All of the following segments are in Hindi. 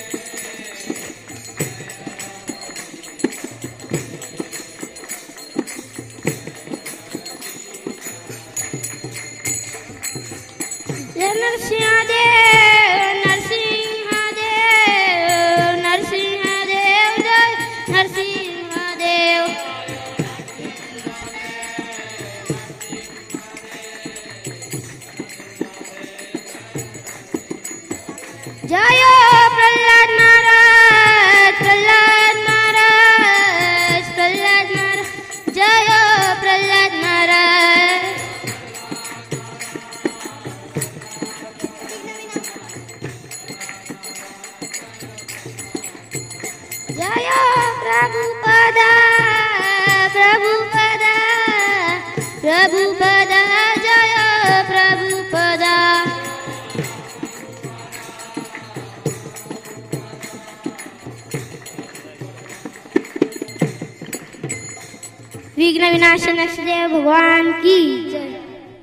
विघ्न विनाशक नरसिंह भगवान की जय।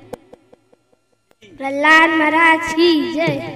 प्रहलाद महाराज की जय।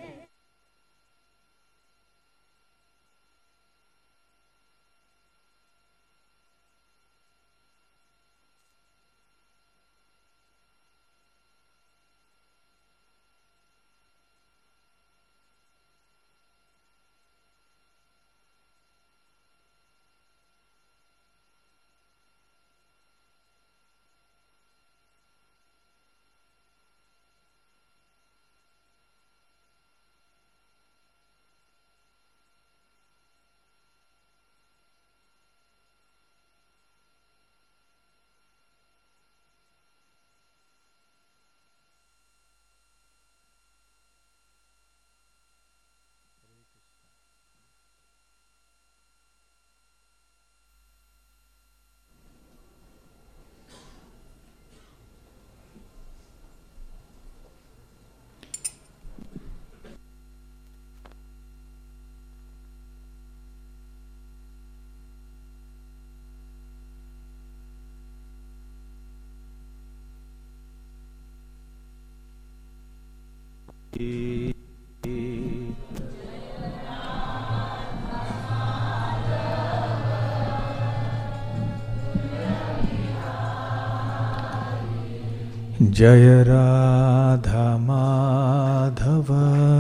जय राधा माधव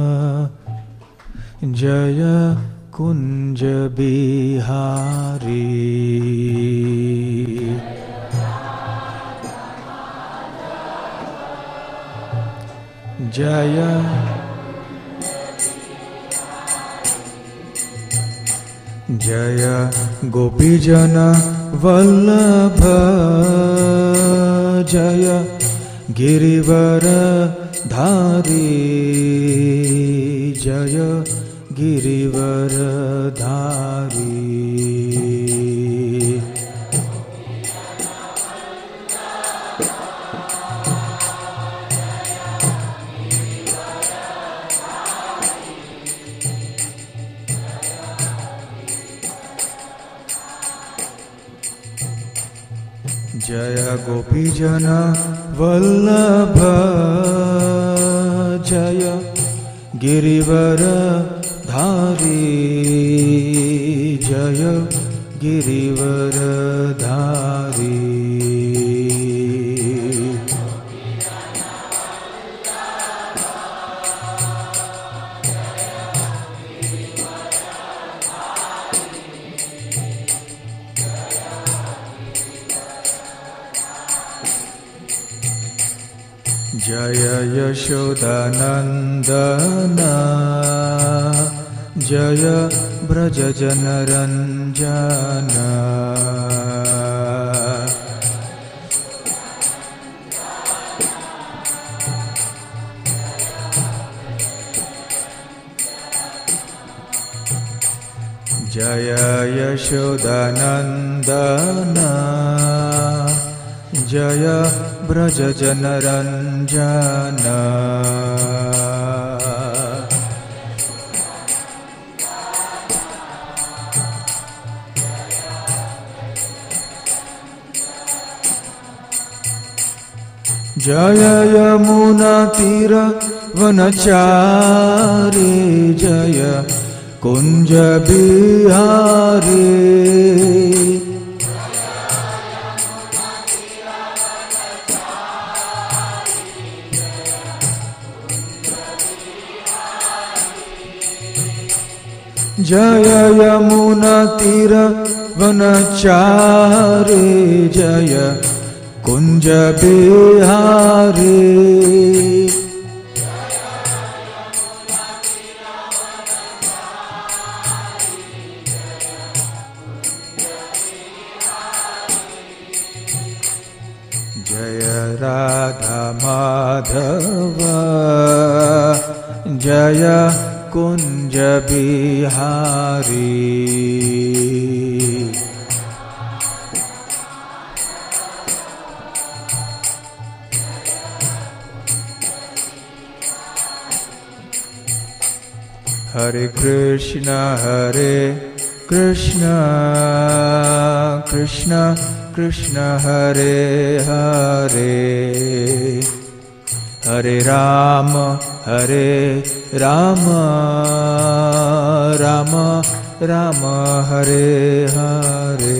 जय कुंज बिहारी जय जय गोपीजन वल्लभ जय गिरिवर धारी जय गिरिवर धारी जय गोपीजन वल्लभ जय गिरिवर धारी जय गिरिवर धारी जय यशोदानंदन जय ब्रजजनरंजन जय यशोदानंदन जय ब्रजजनरंजन जय यमुना तीर वनचारी जय कुंज बिहारी जय यमुना तीर वनचारी जय कुंज बिहारी जय राधा माधव जय कुंज बिहारी हरे कृष्ण कृष्ण कृष्ण हरे हरे हरे राम राम राम हरे हरे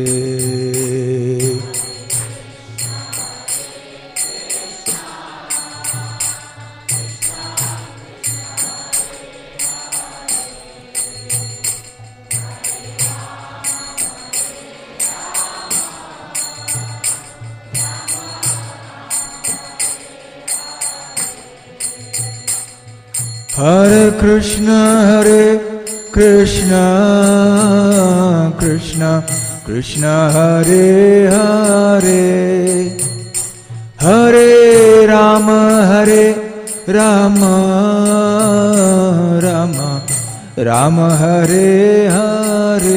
हरे कृष्ण कृष्ण कृष्ण हरे हरे हरे राम राम हरे हरे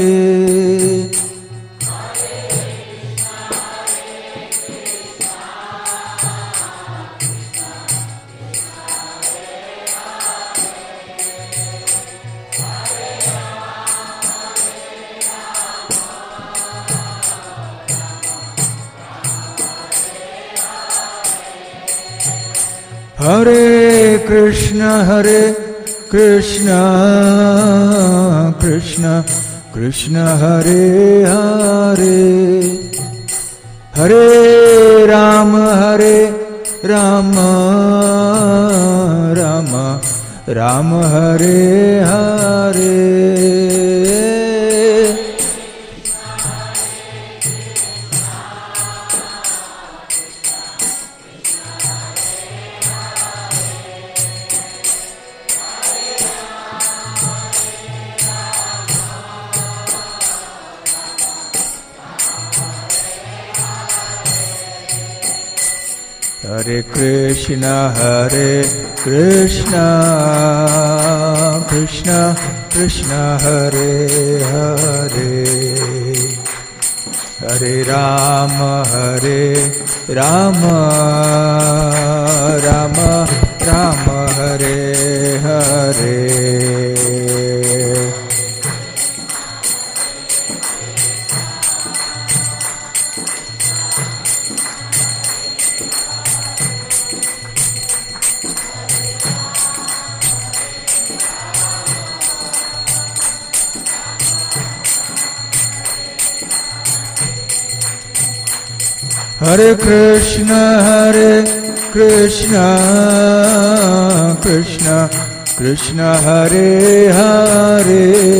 हरे कृष्ण कृष्ण कृष्ण हरे हरे हरे राम राम हरे हरे हरे कृष्ण कृष्ण कृष्ण हरे हरे हरे राम राम हरे हरे हरे कृष्ण कृष्ण कृष्ण हरे हरे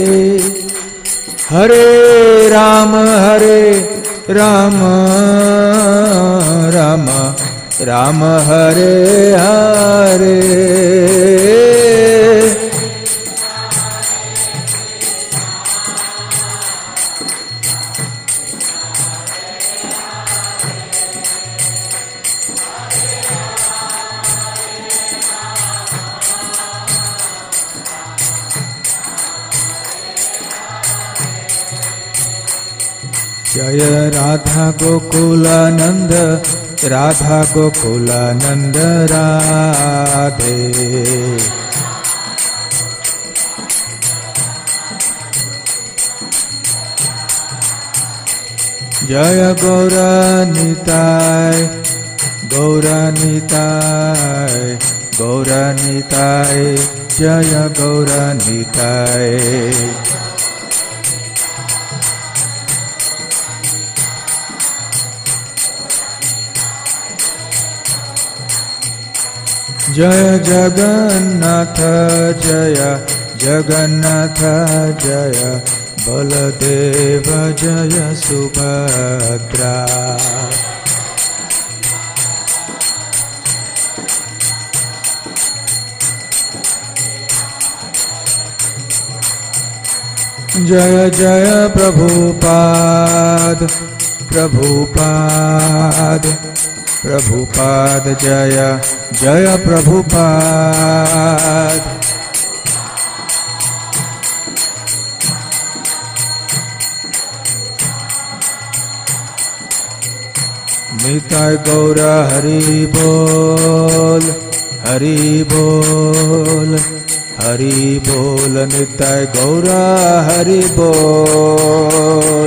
हरे राम राम हरे हरे जय राधा गोकुलानंद राधा गोकुलानंद राधे जय गौरनिताय गौरनिताय गौरनिताय जय गौरनिताय। जय जगन्नाथ जय जगन्नाथ जय बलदेव जय सुभद्रा। जय जय प्रभुपाद प्रभुपाद प्रभुपाद जय जय प्रभुपाद। निताय गौर हरि बोल हरि बोल हरि बोल। निताय गौर हरि बोल।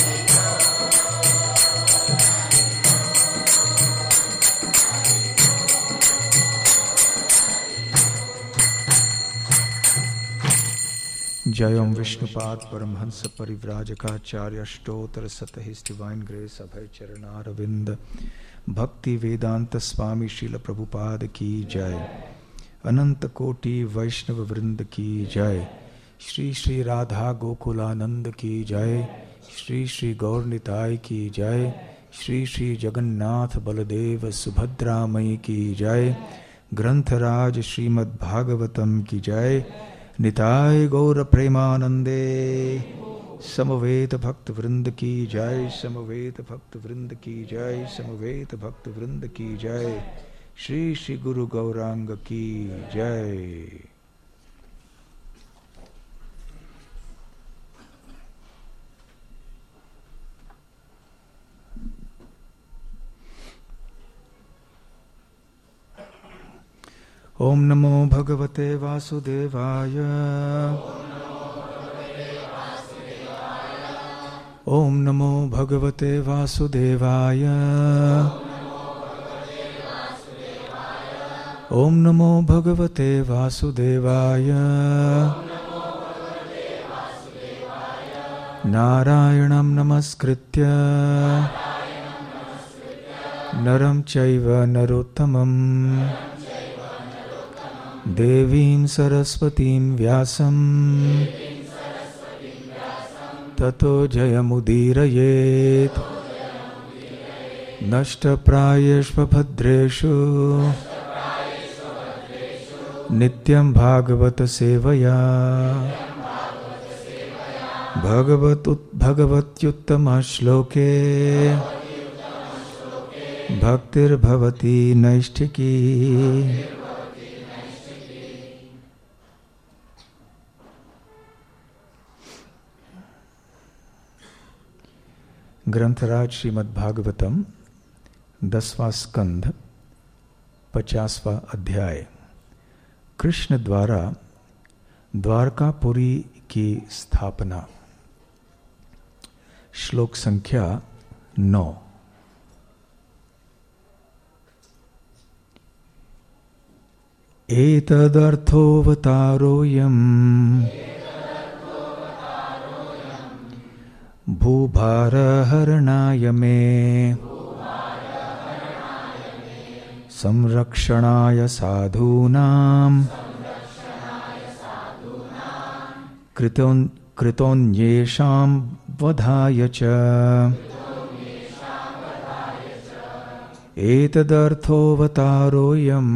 जय ओम विष्णुपाद परमहंस परिव्राजकाचार्य अष्टोत्तर सतहिस डिवाइन ग्रेस अभय चरणारविंद भक्ति वेदांत स्वामी श्रील प्रभुपाद की जय। अनंत कोटि वैष्णव वृंद की जय। श्री श्री राधा गोकुलानंद की जय। श्री श्री गौर निताय की जय। श्री श्री जगन्नाथ बलदेव सुभद्रामयी की जय। ग्रंथराज श्रीमद् भागवतम की जय। निताय गौर प्रेमानंदे। समवेत भक्त वृंद की जय। समवेत भक्त वृंद की जय। समवेत भक्त वृंद की जय। श्री श्री गुरु गौरांग की जय। ओम नमो भगवते वासुदेवाय। ओम नमो भगवते वासुदेवाय। ओम नमो भगवते वासुदेवाय। नारायणं नमस्कृत्य नरं चैव नरोत्तमं देवीं सरस्वतीं व्यासं ततो जयमुदीरयेत्। नष्टप्रायेष्वभद्रेषु नित्यं भागवत सेवया भगवत्युत्तम श्लोके भक्तिर्भवति नैष्ठिकी। ग्रंथराज श्रीमद् भागवतम 10वां स्कंध 50वां अध्याय। कृष्ण द्वारा द्वारकापुरी की स्थापना। श्लोक संख्या 9। एतदर्थोऽवतारोऽयम् भूभारहरणाय मे संरक्षणाय साधूनां कृतोन्येषां वधाय च। एतदर्थोऽवतारोऽयम्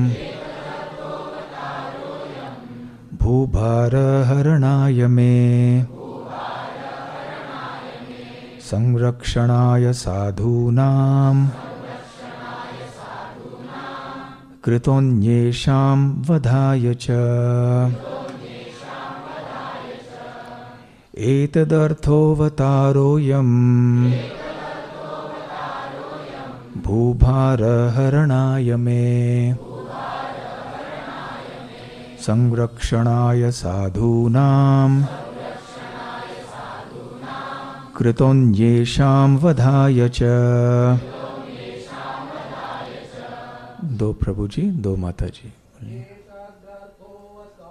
भूभारहरणाय मे संरक्षणाय साधूनां कृतोन्येषां वधाय च। एतदर्थोऽवतारोऽयम् भूभारहरणाय मे संरक्षणाय साधूनां कृतोन्येषां वधाय च। दो प्रभु जी, दो माता जी।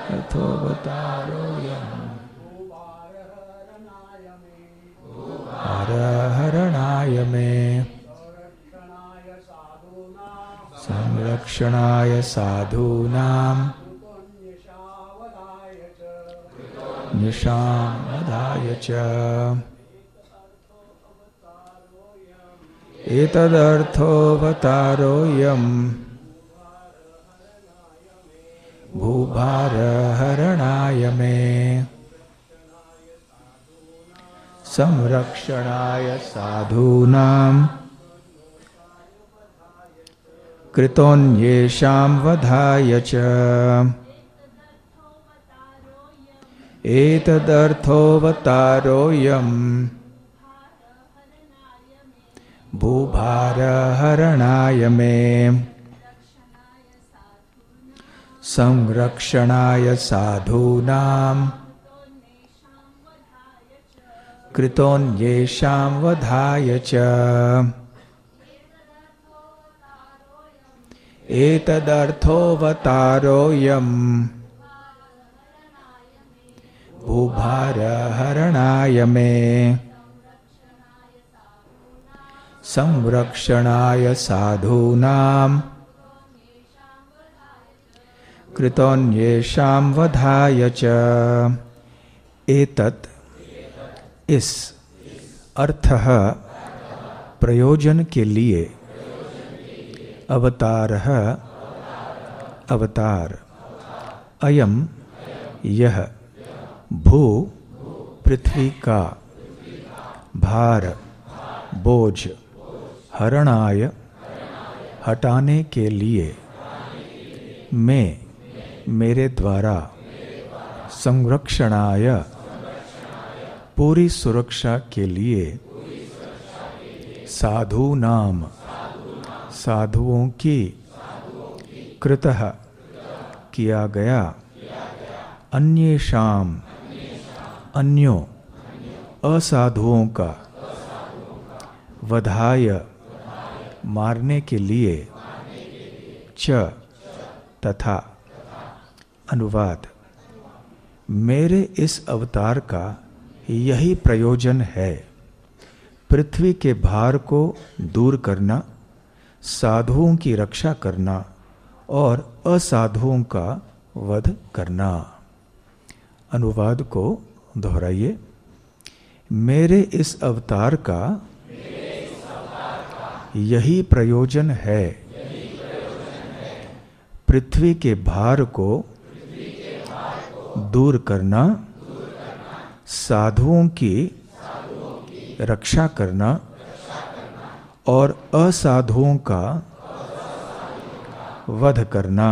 अर्थोऽवतारोऽयम् भारहरणाय मे संरक्षणाय साधूनां निशां वधाय च एतदर्थोऽवतारोऽयम् भूभारहरणाय मे संरक्षणाय साधूनां कृतोऽन्येषां वधाय च एतदर्थोऽवतारोऽयम् भूभारहरणाय मे संरक्षणाय साधूनां कृतोऽन्येषां वधाय च एतदर्थोऽवतारोऽयम् भूभारहरणाय मे संरक्षणाय साधूनां कृतोऽन्येषां वधाय च एतत् इस अर्थः प्रयोजन के लिए अवतारः अवतार अयम यह भू पृथ्वी का भार बोझ हरणाय हटाने के लिए मैं मेरे द्वारा संरक्षणाय पूरी सुरक्षा के लिए साधु नाम साधुओं की कृतः किया गया अन्येषाम अन्यों असाधुओं का वधाय मारने के लिए च तथा अनुवाद मेरे इस अवतार का यही प्रयोजन है पृथ्वी के भार को दूर करना साधुओं की रक्षा करना और असाधुओं का वध करना। अनुवाद को दोहराइए। मेरे इस अवतार का यही प्रयोजन है पृथ्वी के भार को दूर करना साधुओं की रक्षा करना और असाधुओं का वध करना।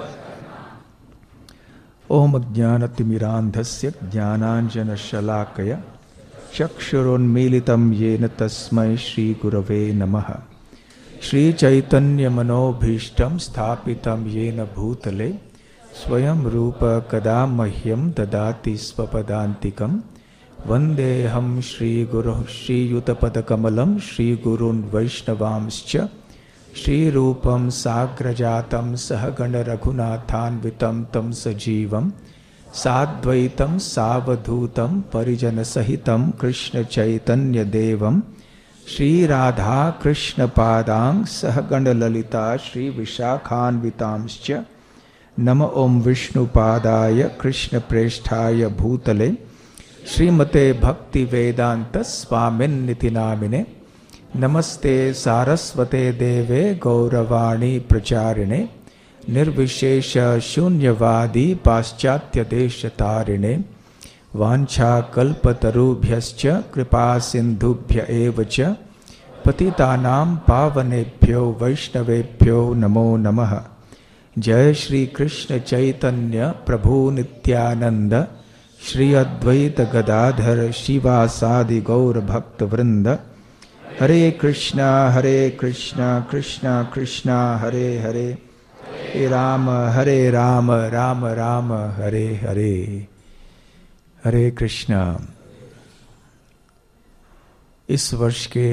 ओम ज्ञानतिमिरान्धस्य ज्ञानाञ्जनशलाकया चक्षुरुन्मीलितं येन तस्मै श्रीगुरवे नमः। श्रीचैतन्यमनोभीष्टं स्थापितं येन भूतले स्वयं रूप कदा मह्यं ददाति स्वपदान्तिकं। वन्देऽहं श्रीगुरुः श्रीयुतपदकमलं श्रीगुरून् वैष्णवांश्च श्रीरूपं साग्रजातं सहगणरघुनाथान्वितं तं सजीवं साद्वैतं सावधूतं परिजनसहितं कृष्णचैतन्यदेवं श्रीराधाकृष्णपादां सहगणललिता श्रीविशाखान्वितांश्च। नम ओं विष्णुपादाय कृष्णप्रेष्ठाय भूतले श्रीमते भक्तिवेदांत स्वामिन्निति नामिने। नमस्ते सारस्वते देवे गौरवाणी प्रचारिणे निर्विशेष शून्यवादी पाश्चात्य देशतारिणे। वाञ्छाकल्पतरुभ्यश्च कृपा सिन्धुभ्य एव च पतितानां पावनेभ्यो वैष्णवेभ्यो नमो नमः। जय श्री कृष्ण चैतन्य प्रभु नित्यानंद श्री अद्वैत गदाधर शिवासादि गौर भक्त वृंद। हरे कृष्णा कृष्णा कृष्णा हरे हरे राम राम राम हरे हरे। हरे कृष्णा। इस वर्ष के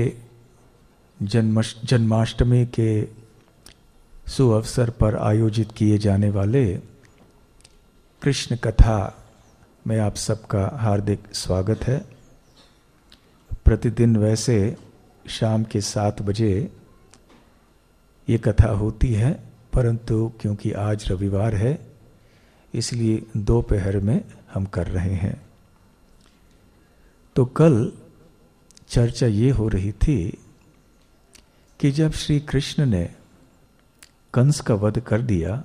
जन्माष्टमी के सुअवसर पर आयोजित किए जाने वाले कृष्ण कथा में आप सबका हार्दिक स्वागत है। प्रतिदिन वैसे शाम के 7 बजे ये कथा होती है, परंतु क्योंकि आज रविवार है इसलिए दोपहर में हम कर रहे हैं। तो कल चर्चा ये हो रही थी कि जब श्री कृष्ण ने कंस का वध कर दिया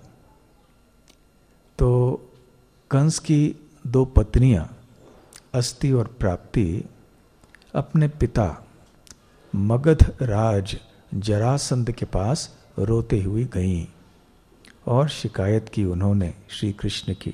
तो कंस की 2 पत्नियां अस्ति और प्राप्ति अपने पिता मगध राज जरासंध के पास रोते हुई गईं और शिकायत की उन्होंने श्री कृष्ण की।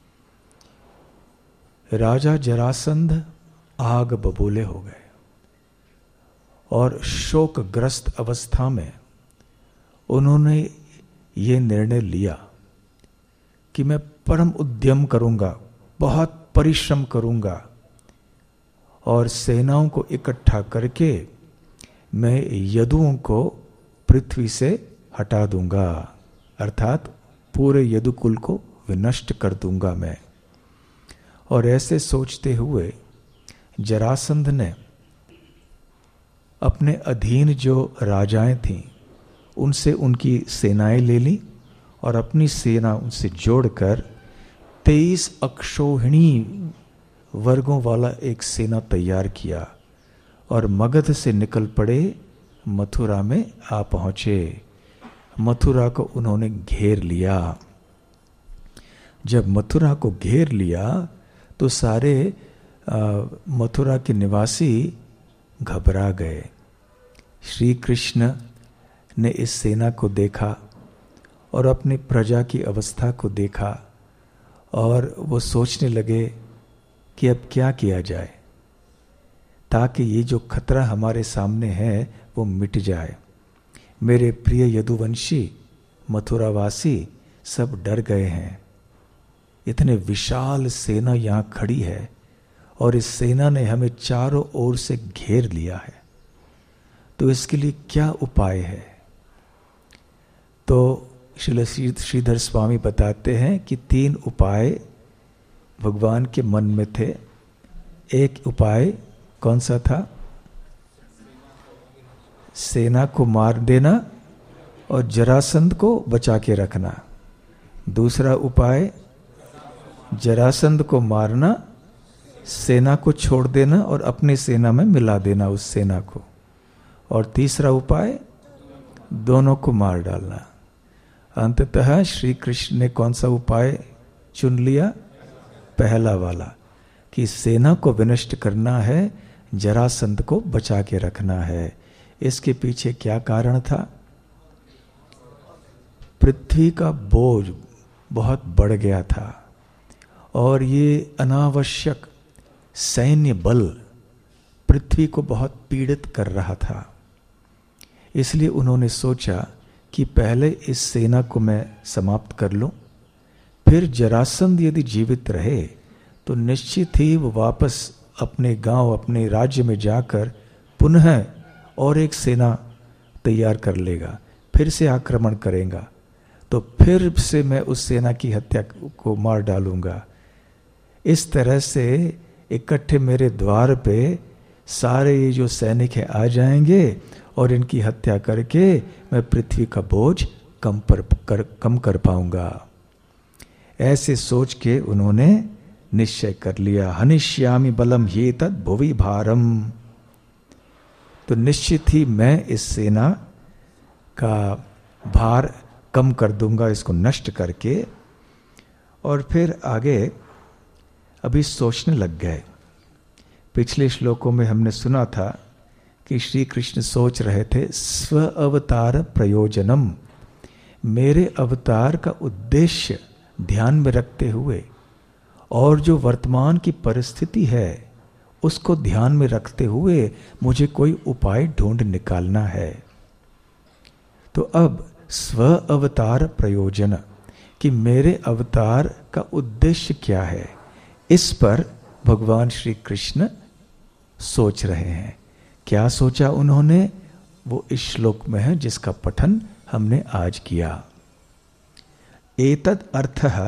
राजा जरासंध आग बबूले हो गए और शोकग्रस्त अवस्था में उन्होंने ये निर्णय लिया कि मैं परम उद्यम करूंगा, बहुत परिश्रम करूंगा और सेनाओं को इकट्ठा करके मैं यदुओं को पृथ्वी से हटा दूंगा, अर्थात पूरे यदुकुल को विनष्ट कर दूंगा मैं। और ऐसे सोचते हुए जरासंध ने अपने अधीन जो राजाएं थीं उनसे उनकी सेनाएं ले ली और अपनी सेना उनसे जोड़कर 23 अक्षौहिणी वर्गों वाला एक सेना तैयार किया और मगध से निकल पड़े, मथुरा में आ पहुंचे। मथुरा को उन्होंने घेर लिया। जब मथुरा को घेर लिया तो सारे मथुरा के निवासी घबरा गए। श्री कृष्ण ने इस सेना को देखा और अपनी प्रजा की अवस्था को देखा और वो सोचने लगे कि अब क्या किया जाए ताकि ये जो खतरा हमारे सामने है वो मिट जाए। मेरे प्रिय यदुवंशी मथुरावासी सब डर गए हैं। इतने विशाल सेना यहाँ खड़ी है और इस सेना ने हमें चारों ओर से घेर लिया है, तो इसके लिए क्या उपाय है? तो श्रील श्रीधर स्वामी बताते हैं कि 3 उपाय भगवान के मन में थे। एक उपाय कौन सा था? सेना को मार देना और जरासंध को बचा के रखना। दूसरा उपाय जरासंध को मारना, सेना को छोड़ देना और अपनी सेना में मिला देना उस सेना को। और तीसरा उपाय दोनों को मार डालना। अंततः श्री कृष्ण ने कौन सा उपाय चुन लिया? पहला वाला, कि सेना को विनष्ट करना है, जरासंध को बचा के रखना है। इसके पीछे क्या कारण था? पृथ्वी का बोझ बहुत बढ़ गया था और ये अनावश्यक सैन्य बल पृथ्वी को बहुत पीड़ित कर रहा था। इसलिए उन्होंने सोचा कि पहले इस सेना को मैं समाप्त कर लूं, फिर जरासंध यदि जीवित रहे तो निश्चित ही वो वापस अपने गांव, अपने राज्य में जाकर पुनः और एक सेना तैयार कर लेगा, फिर से आक्रमण करेगा, तो फिर से मैं उस सेना की हत्या को मार डालूंगा। इस तरह से इकट्ठे मेरे द्वार पे सारे ये जो सैनिक हैं आ जाएंगे और इनकी हत्या करके मैं पृथ्वी का बोझ कम कर पाऊंगा। ऐसे सोच के उन्होंने निश्चय कर लिया, हनिष्यामि बलम ह्येतद् भुवि भारम। तो निश्चित ही मैं इस सेना का भार कम कर दूंगा, इसको नष्ट करके। और फिर आगे अभी सोचने लग गए। पिछले श्लोकों में हमने सुना था कि श्री कृष्ण सोच रहे थे स्व अवतार प्रयोजनम, मेरे अवतार का उद्देश्य ध्यान में रखते हुए और जो वर्तमान की परिस्थिति है उसको ध्यान में रखते हुए मुझे कोई उपाय ढूंढ निकालना है। तो अब स्व अवतार प्रयोजन, कि मेरे अवतार का उद्देश्य क्या है, इस पर भगवान श्री कृष्ण सोच रहे हैं। क्या सोचा उन्होंने, वो इस श्लोक में है जिसका पठन हमने आज किया। एतद् अर्थः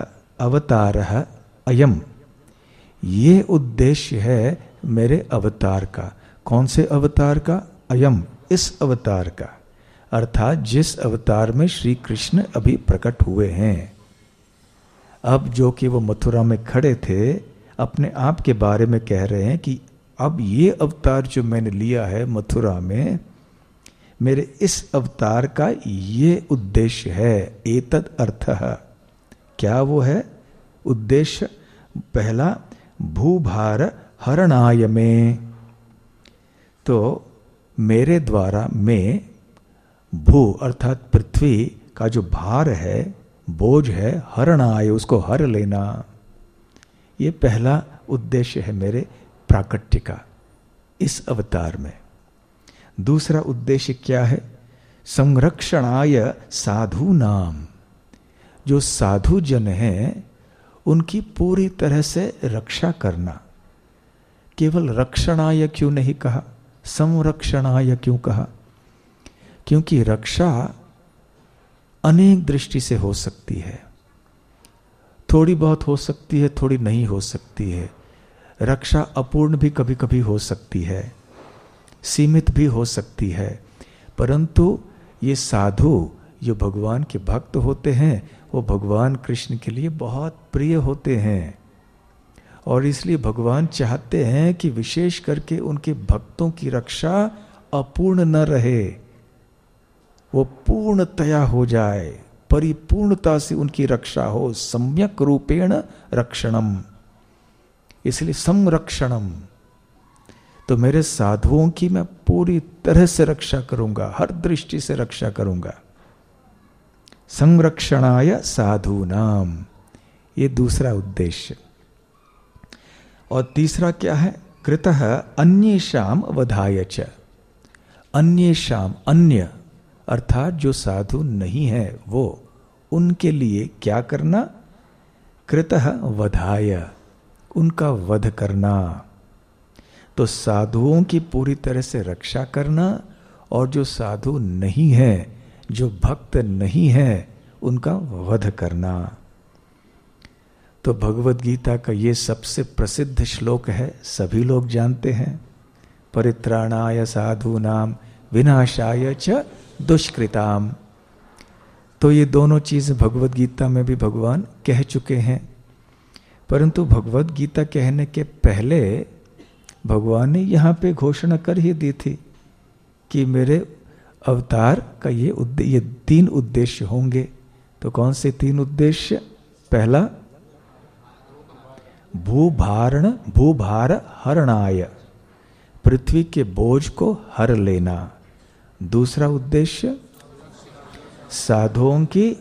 अवतारः अयम, ये उद्देश्य है मेरे अवतार का। कौन से अवतार का? अयम, इस अवतार का, अर्थात जिस अवतार में श्री कृष्ण अभी प्रकट हुए हैं। अब जो कि वो मथुरा में खड़े थे, अपने आप के बारे में कह रहे हैं कि अब ये अवतार जो मैंने लिया है मथुरा में, मेरे इस अवतार का ये उद्देश्य है। एतद अर्थः, क्या वो है उद्देश्य? पहला, भूभार हरणाय में, तो मेरे द्वारा में भू अर्थात पृथ्वी का जो भार है, बोझ है, हरणाय, उसको हर लेना। ये पहला उद्देश्य है मेरे प्राकट्य का इस अवतार में। दूसरा उद्देश्य क्या है? संरक्षणाय साधु नाम, जो साधु जन हैं उनकी पूरी तरह से रक्षा करना। केवल रक्षणाय क्यों नहीं कहा, संरक्षणाय क्यों कहा? क्योंकि रक्षा अनेक दृष्टि से हो सकती है, थोड़ी बहुत हो सकती है, थोड़ी नहीं हो सकती है। रक्षा अपूर्ण भी कभी कभी हो सकती है, सीमित भी हो सकती है। परंतु ये साधु जो भगवान के भक्त होते हैं, वो भगवान कृष्ण के लिए बहुत प्रिय होते हैं, और इसलिए भगवान चाहते हैं कि विशेष करके उनके भक्तों की रक्षा अपूर्ण न रहे, वो पूर्णतया हो जाए, परिपूर्णता से उनकी रक्षा हो, सम्यक रूपेण रक्षणम, इसलिए संरक्षणम। तो मेरे साधुओं की मैं पूरी तरह से रक्षा करूंगा, हर दृष्टि से रक्षा करूंगा। संरक्षणाय साधूनाम, ये दूसरा उद्देश्य। और तीसरा क्या है? कृतः अन्येषाम वधाय च, अन्येषाम, अन्य अर्थात जो साधु नहीं है वो, उनके लिए क्या करना? कृतः वधाय, उनका वध करना। तो साधुओं की पूरी तरह से रक्षा करना, और जो साधु नहीं है, जो भक्त नहीं है, उनका वध करना। तो भगवद गीता का ये सबसे प्रसिद्ध श्लोक है, सभी लोग जानते हैं। परित्राणाय साधूनाम विनाशाय च दुष्कृताम। तो ये दोनों चीजें भगवद गीता में भी भगवान कह चुके हैं, परंतु भगवद गीता कहने के पहले भगवान ने यहाँ पे घोषणा कर ही दी थी कि मेरे अवतार का ये 3 उद्देश्य होंगे। तो कौन से 3 उद्देश्य? पहला, भूभार हरणाय, पृथ्वी के बोझ को हर लेना। दूसरा उद्देश्य, साधुओं की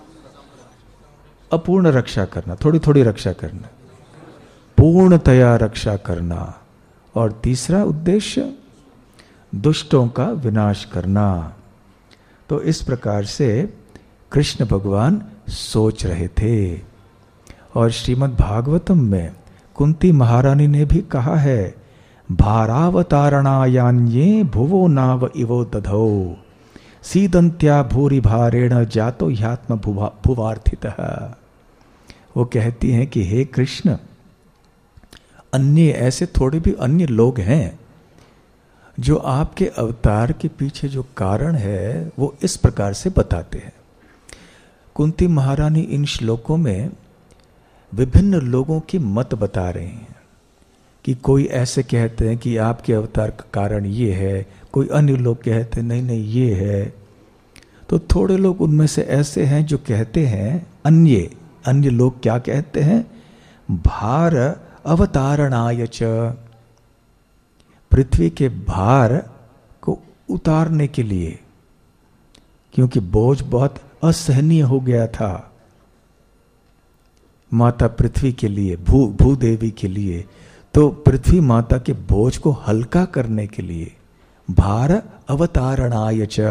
अपूर्ण रक्षा करना, थोड़ी थोड़ी रक्षा करना, पूर्णतया रक्षा करना। और तीसरा उद्देश्य, दुष्टों का विनाश करना। तो इस प्रकार से कृष्ण भगवान सोच रहे थे। और श्रीमद् भागवतम में कुंती महारानी ने भी कहा है, भारावतारणायान्ये भुवो नाव इवो दधौ सीदंत्या भूरि भारेण जातो ह्यात्म भुवार्थितः। वो कहती हैं कि हे कृष्ण, अन्य ऐसे थोड़े भी अन्य लोग हैं जो आपके अवतार के पीछे जो कारण है वो इस प्रकार से बताते हैं। कुंती महारानी इन श्लोकों में विभिन्न लोगों की मत बता रहे हैं कि कोई ऐसे कहते हैं कि आपके अवतार का कारण ये है, कोई अन्य लोग कहते हैं नहीं नहीं ये है। तो थोड़े लोग उनमें से ऐसे हैं जो कहते हैं, अन्य लोग क्या कहते हैं? भार अवतारणाय च, पृथ्वी के भार को उतारने के लिए, क्योंकि बोझ बहुत असहनीय हो गया था माता पृथ्वी के लिए, भूदेवी के लिए। तो पृथ्वी माता के बोझ को हल्का करने के लिए भार अवतारणाय च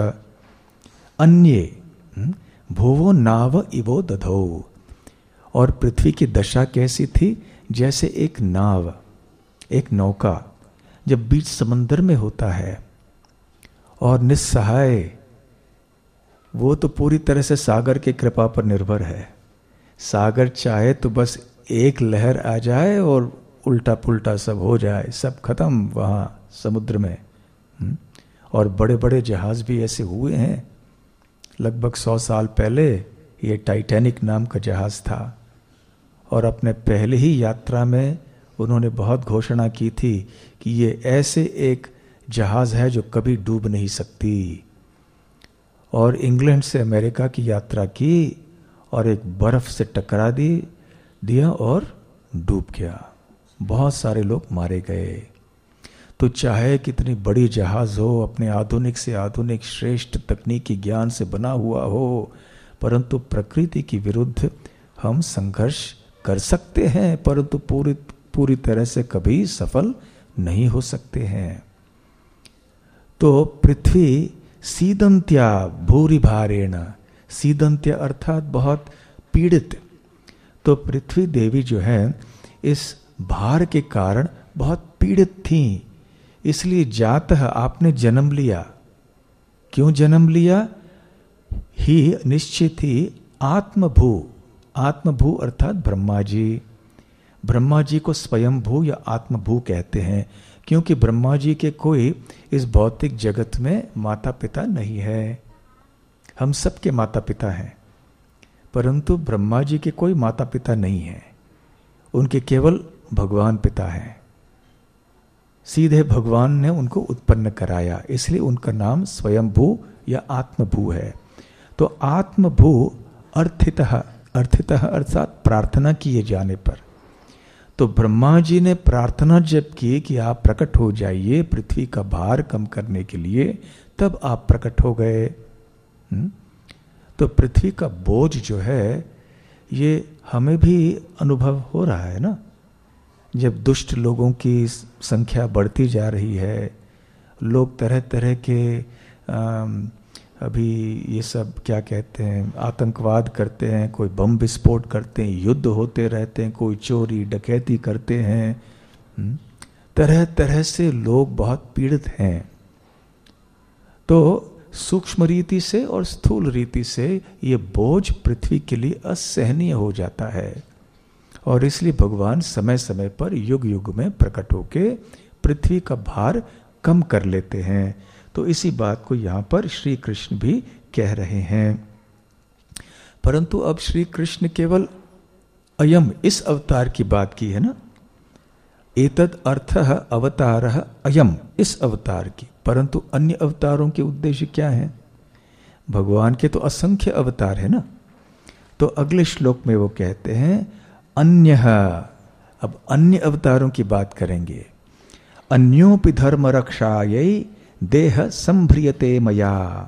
अन्ये भुवो नाव इवो दधौ। और पृथ्वी की दशा कैसी थी? जैसे एक नाव, एक नौका जब बीच समंदर में होता है और निस्सहाय, वो तो पूरी तरह से सागर की कृपा पर निर्भर है, सागर चाहे तो बस एक लहर आ जाए और उल्टा पुल्टा सब हो जाए, सब खत्म वहाँ समुद्र में। और बड़े बड़े जहाज भी ऐसे हुए हैं। लगभग 100 साल पहले ये टाइटैनिक नाम का जहाज था, और अपने पहले ही यात्रा में उन्होंने बहुत घोषणा की थी कि ये ऐसे एक जहाज है जो कभी डूब नहीं सकती। और इंग्लैंड से अमेरिका की यात्रा की और एक बर्फ से टकरा दिया और डूब गया। बहुत सारे लोग मारे गए। तो चाहे कितनी बड़ी जहाज हो, अपने आधुनिक से आधुनिक श्रेष्ठ तकनीकी ज्ञान से बना हुआ हो, परंतु प्रकृति के विरुद्ध हम संघर्ष कर सकते हैं, परंतु पूरी तरह से कभी सफल नहीं हो सकते हैं। तो पृथ्वी सीदंत्या भूरि भारेण, सीदंत्य अर्थात बहुत पीड़ित। तो पृथ्वी देवी जो है इस भार के कारण बहुत पीड़ित थी। इसलिए जातः आपने जन्म लिया। क्यों जन्म लिया? ही निश्चित ही आत्मभू, आत्मभू अर्थात ब्रह्मा जी। ब्रह्मा जी को स्वयंभू या आत्मभू कहते हैं, क्योंकि ब्रह्मा जी के कोई इस भौतिक जगत में माता पिता नहीं है। हम सबके माता पिता हैं, परंतु ब्रह्मा जी के कोई माता पिता नहीं है। उनके केवल भगवान पिता हैं। सीधे भगवान ने उनको उत्पन्न कराया, इसलिए उनका नाम स्वयंभू या आत्मभू है। तो आत्मभू अर्थितः, अर्थितः अर्थात प्रार्थना किए जाने पर। तो ब्रह्मा जी ने प्रार्थना जब की कि आप प्रकट हो जाइए पृथ्वी का भार कम करने के लिए, तब आप प्रकट हो गए। तो पृथ्वी का बोझ जो है ये हमें भी अनुभव हो रहा है ना। जब दुष्ट लोगों की संख्या बढ़ती जा रही है, लोग तरह तरह के अभी ये सब क्या कहते हैं, आतंकवाद करते हैं, कोई बम विस्फोट करते हैं, युद्ध होते रहते हैं, कोई चोरी डकैती करते हैं, तरह तरह से लोग बहुत पीड़ित हैं। तो सूक्ष्म रीति से और स्थूल रीति से ये बोझ पृथ्वी के लिए असहनीय हो जाता है, और इसलिए भगवान समय समय पर युग युग में प्रकट होके पृथ्वी का भार कम कर लेते हैं। तो इसी बात को यहाँ पर श्री कृष्ण भी कह रहे हैं। परंतु अब श्री कृष्ण केवल अयम इस अवतार की बात की है ना, एतद अर्थः अवतारः अयम इस अवतार की, परंतु अन्य अवतारों के उद्देश्य क्या है? भगवान के तो असंख्य अवतार है ना। तो अगले श्लोक में वो कहते हैं अन्यः, अब अन्य अवतारों की बात करेंगे। अन्योपि धर्म रक्षायै देह संभ्रियते मया।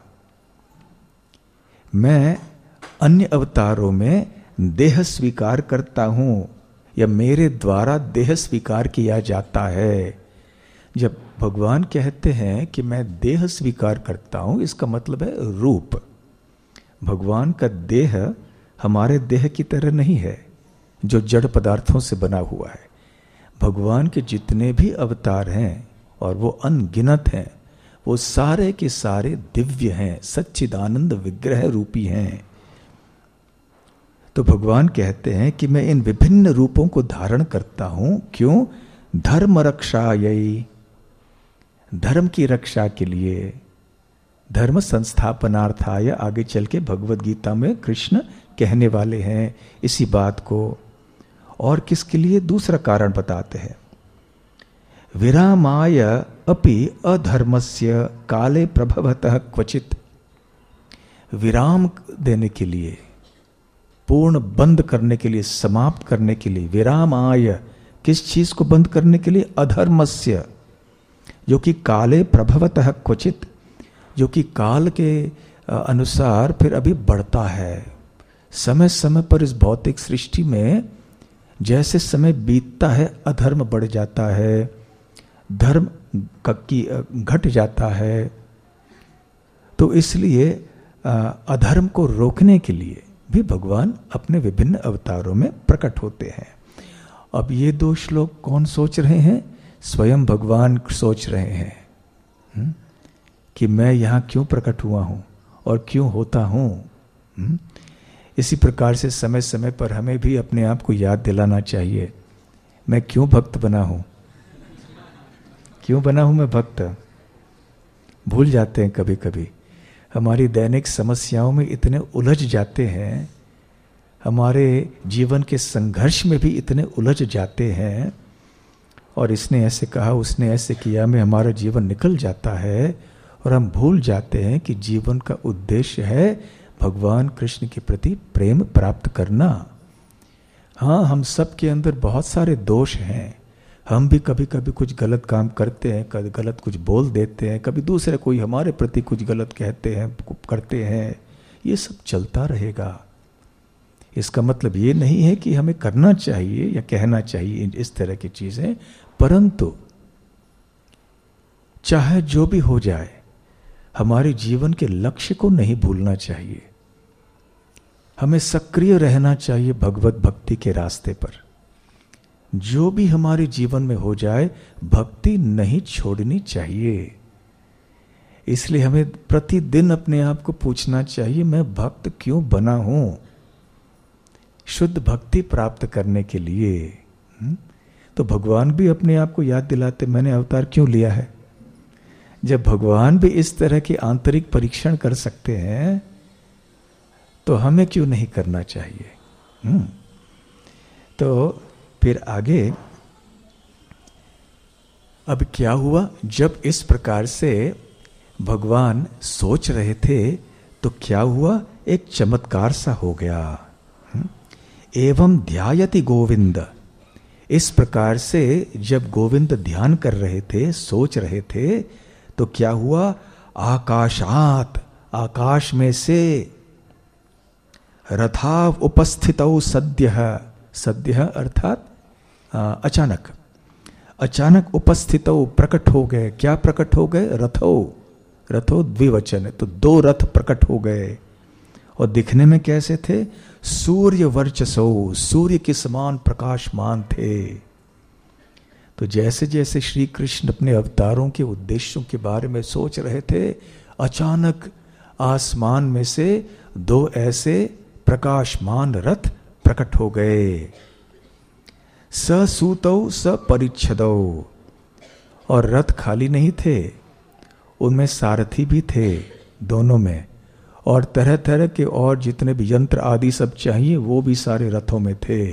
मैं अन्य अवतारों में देह स्वीकार करता हूं, या मेरे द्वारा देह स्वीकार किया जाता है। जब भगवान कहते हैं कि मैं देह स्वीकार करता हूं, इसका मतलब है रूप। भगवान का देह हमारे देह की तरह नहीं है जो जड़ पदार्थों से बना हुआ है। भगवान के जितने भी अवतार हैं, और वो अनगिनत हैं, वो सारे के सारे दिव्य हैं, सच्चिदानंद विग्रह रूपी हैं। तो भगवान कहते हैं कि मैं इन विभिन्न रूपों को धारण करता हूं। क्यों? धर्म रक्षायै, धर्म की रक्षा के लिए, धर्म संस्थापनार्थाय, आगे चल के भगवद गीता में कृष्ण कहने वाले हैं इसी बात को। और किसके लिए? दूसरा कारण बताते हैं। विरामाय अपि अधर्मस्य काले प्रभवतः क्वचित। विराम देने के लिए, पूर्ण बंद करने के लिए, समाप्त करने के लिए। विरामाय, किस चीज को बंद करने के लिए? अधर्मस्य, जो कि काले प्रभवतः क्वचित, जो कि काल के अनुसार फिर अभी बढ़ता है। समय समय पर इस भौतिक सृष्टि में जैसे समय बीतता है, अधर्म बढ़ जाता है, धर्म घट जाता है। तो इसलिए अधर्म को रोकने के लिए भी भगवान अपने विभिन्न अवतारों में प्रकट होते हैं। अब ये दो श्लोक कौन सोच रहे हैं? स्वयं भगवान सोच रहे हैं कि मैं यहां क्यों प्रकट हुआ हूं और क्यों होता हूं। इसी प्रकार से समय समय पर हमें भी अपने आप को याद दिलाना चाहिए, मैं क्यों भक्त बना हूं, क्यों बना हूं मैं भक्त। भूल जाते हैं कभी कभी, हमारी दैनिक समस्याओं में इतने उलझ जाते हैं, हमारे जीवन के संघर्ष में भी इतने उलझ जाते हैं, और इसने ऐसे कहा उसने ऐसे किया में हमारा जीवन निकल जाता है, और हम भूल जाते हैं कि जीवन का उद्देश्य है भगवान कृष्ण के प्रति प्रेम प्राप्त करना। हाँ, हम सब के अंदर बहुत सारे दोष हैं, हम भी कभी कभी कुछ गलत काम करते हैं, कभी गलत कुछ बोल देते हैं, कभी दूसरे कोई हमारे प्रति कुछ गलत कहते हैं करते हैं, ये सब चलता रहेगा। इसका मतलब ये नहीं है कि हमें करना चाहिए या कहना चाहिए इस तरह की चीजें, परंतु चाहे जो भी हो जाए हमारे जीवन के लक्ष्य को नहीं भूलना चाहिए। हमें सक्रिय रहना चाहिए भगवत भक्ति के रास्ते पर। जो भी हमारे जीवन में हो जाए भक्ति नहीं छोड़नी चाहिए। इसलिए हमें प्रतिदिन अपने आप को पूछना चाहिए, मैं भक्त क्यों बना हूं, शुद्ध भक्ति प्राप्त करने के लिए। तो भगवान भी अपने आप को याद दिलाते, मैंने अवतार क्यों लिया है। जब भगवान भी इस तरह के आंतरिक परीक्षण कर सकते हैं तो हमें क्यों नहीं करना चाहिए। तो फिर आगे अब क्या हुआ, जब इस प्रकार से भगवान सोच रहे थे तो क्या हुआ, एक चमत्कार सा हो गया। एवं ध्यायति गोविंद, इस प्रकार से जब गोविंद ध्यान कर रहे थे, सोच रहे थे, तो क्या हुआ, आकाशात, आकाश में से, रथाव उपस्थितौ सद्यः, सद्यः अर्थात अचानक, अचानक उपस्थितौ प्रकट हो गए। क्या प्रकट हो गए, रथो, रथो द्विवचन है तो दो रथ प्रकट हो गए, और दिखने में कैसे थे, सूर्य वर्चसो, सूर्य के समान प्रकाशमान थे। तो जैसे जैसे श्री कृष्ण अपने अवतारों के उद्देश्यों के बारे में सोच रहे थे, अचानक आसमान में से दो ऐसे प्रकाशमान रथ प्रकट हो गए। ससूतौ सपरिच्छदौ, और रथ खाली नहीं थे, उनमें सारथी भी थे दोनों में, और तरह तरह के और जितने भी यंत्र आदि सब चाहिए वो भी सारे रथों में थे।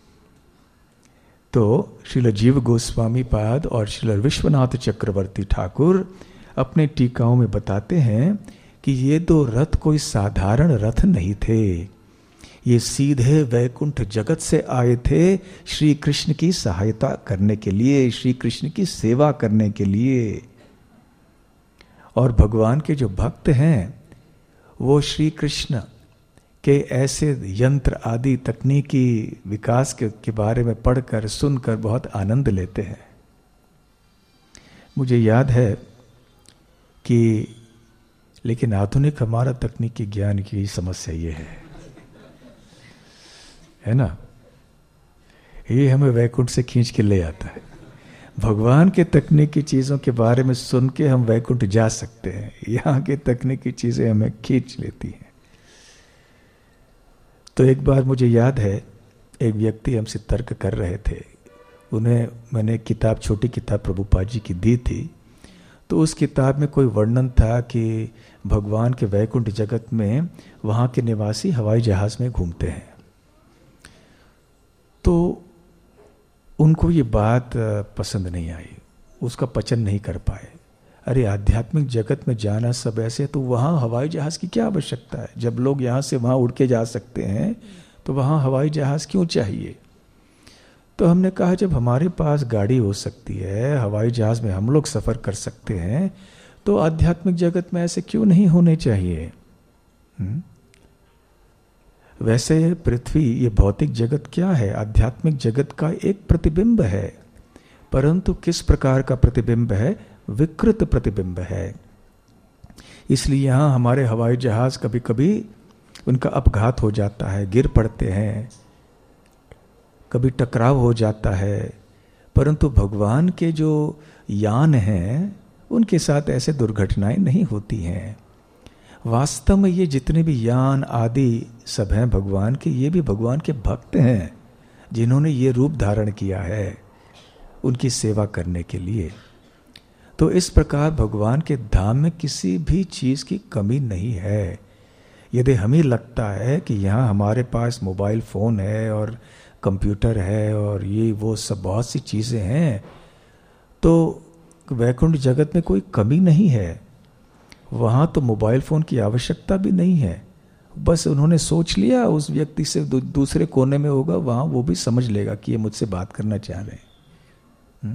तो श्रील जीव गोस्वामी पाद और श्रील विश्वनाथ चक्रवर्ती ठाकुर अपने टीकाओं में बताते हैं कि ये दो रथ कोई साधारण रथ नहीं थे, ये सीधे वैकुंठ जगत से आए थे श्री कृष्ण की सहायता करने के लिए, श्री कृष्ण की सेवा करने के लिए। और भगवान के जो भक्त हैं वो श्री कृष्ण के ऐसे यंत्र आदि तकनीकी विकास के बारे में पढ़कर सुनकर बहुत आनंद लेते हैं। मुझे याद है कि लेकिन आधुनिक हमारा तकनीकी ज्ञान की समस्या ये है ना, ये हमें वैकुंठ से खींच के ले आता है। भगवान के तकनीकी चीजों के बारे में सुन के हम वैकुंठ जा सकते हैं, यहाँ की तकनीकी चीजें हमें खींच लेती हैं। तो एक बार मुझे याद है, एक व्यक्ति हमसे तर्क कर रहे थे, उन्हें मैंने किताब, छोटी किताब प्रभुपाद जी की दी थी, तो उस किताब में कोई वर्णन था कि भगवान के वैकुंठ जगत में वहाँ के निवासी हवाई जहाज में घूमते हैं। तो उनको ये बात पसंद नहीं आई, उसका पचन नहीं कर पाए। अरे आध्यात्मिक जगत में जाना सब ऐसे, तो वहाँ हवाई जहाज की क्या आवश्यकता है, जब लोग यहाँ से वहाँ उड़ के जा सकते हैं तो वहाँ हवाई जहाज क्यों चाहिए। तो हमने कहा जब हमारे पास गाड़ी हो सकती है, हवाई जहाज में हम लोग सफ़र कर सकते हैं, तो आध्यात्मिक जगत में ऐसे क्यों नहीं होने चाहिए। वैसे पृथ्वी, ये भौतिक जगत क्या है, आध्यात्मिक जगत का एक प्रतिबिंब है, परंतु किस प्रकार का प्रतिबिंब है, विकृत प्रतिबिंब है। इसलिए यहाँ हमारे हवाई जहाज कभी कभी उनका अपघात हो जाता है, गिर पड़ते हैं, कभी टकराव हो जाता है, परंतु भगवान के जो यान हैं उनके साथ ऐसे दुर्घटनाएं नहीं होती हैं। वास्तव में ये जितने भी यान आदि सब हैं भगवान के, ये भी भगवान के भक्त हैं जिन्होंने ये रूप धारण किया है उनकी सेवा करने के लिए। तो इस प्रकार भगवान के धाम में किसी भी चीज की कमी नहीं है। यदि हमें लगता है कि यहाँ हमारे पास मोबाइल फोन है और कंप्यूटर है और ये वो सब बहुत सी चीजें हैं, तो वैकुंठ जगत में कोई कमी नहीं है। वहाँ तो मोबाइल फोन की आवश्यकता भी नहीं है। बस उन्होंने सोच लिया उस व्यक्ति से दूसरे कोने में होगा, वहाँ वो भी समझ लेगा कि ये मुझसे बात करना चाह रहे हैं।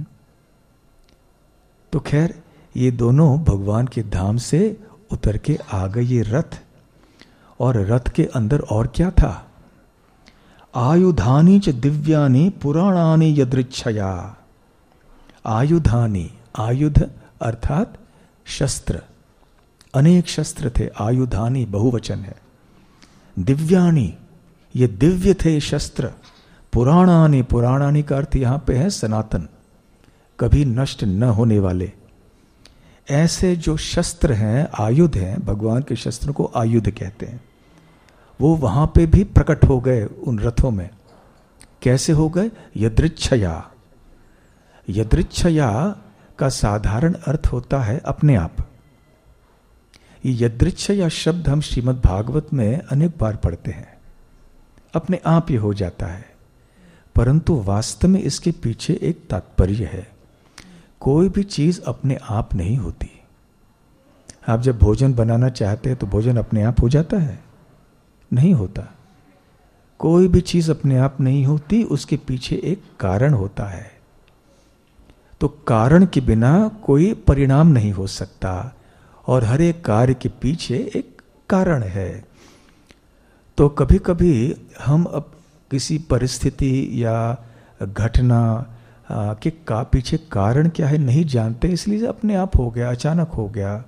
तो खैर ये दोनों भगवान के धाम से उतर के आ गए ये रथ, और रथ के अंदर और क्या था? आयुधानी च दिव्यानि पुराणानि यदृच्छया। आयुधानी, आयुध अर्थात शस्त्र, अनेक शस्त्र थे। आयुधानी बहुवचन है। दिव्यानि, ये दिव्य थे शस्त्र। पुराणानि, पुराणानि का अर्थ यहां पे है सनातन, कभी नष्ट न होने वाले। ऐसे जो शस्त्र हैं, आयुध हैं, भगवान के शस्त्रों को आयुध कहते हैं, वो वहां पे भी प्रकट हो गए उन रथों में। कैसे हो गए? यदृच्छया। यदृच्छया का साधारण अर्थ होता है अपने आप। ये यदृच्छया शब्द हम श्रीमद् भागवत में अनेक बार पढ़ते हैं, अपने आप ये हो जाता है। परंतु वास्तव में इसके पीछे एक तात्पर्य है। कोई भी चीज अपने आप नहीं होती। आप जब भोजन बनाना चाहते हैं तो भोजन अपने आप हो जाता है? नहीं होता। कोई भी चीज अपने आप नहीं होती, उसके पीछे एक कारण होता है। तो कारण के बिना कोई परिणाम नहीं हो सकता, और हर एक कार्य के पीछे एक कारण है। तो कभी कभी हम अब किसी परिस्थिति या घटना के पीछे कारण क्या है नहीं जानते, इसलिए अपने आप हो गया, अचानक हो गया।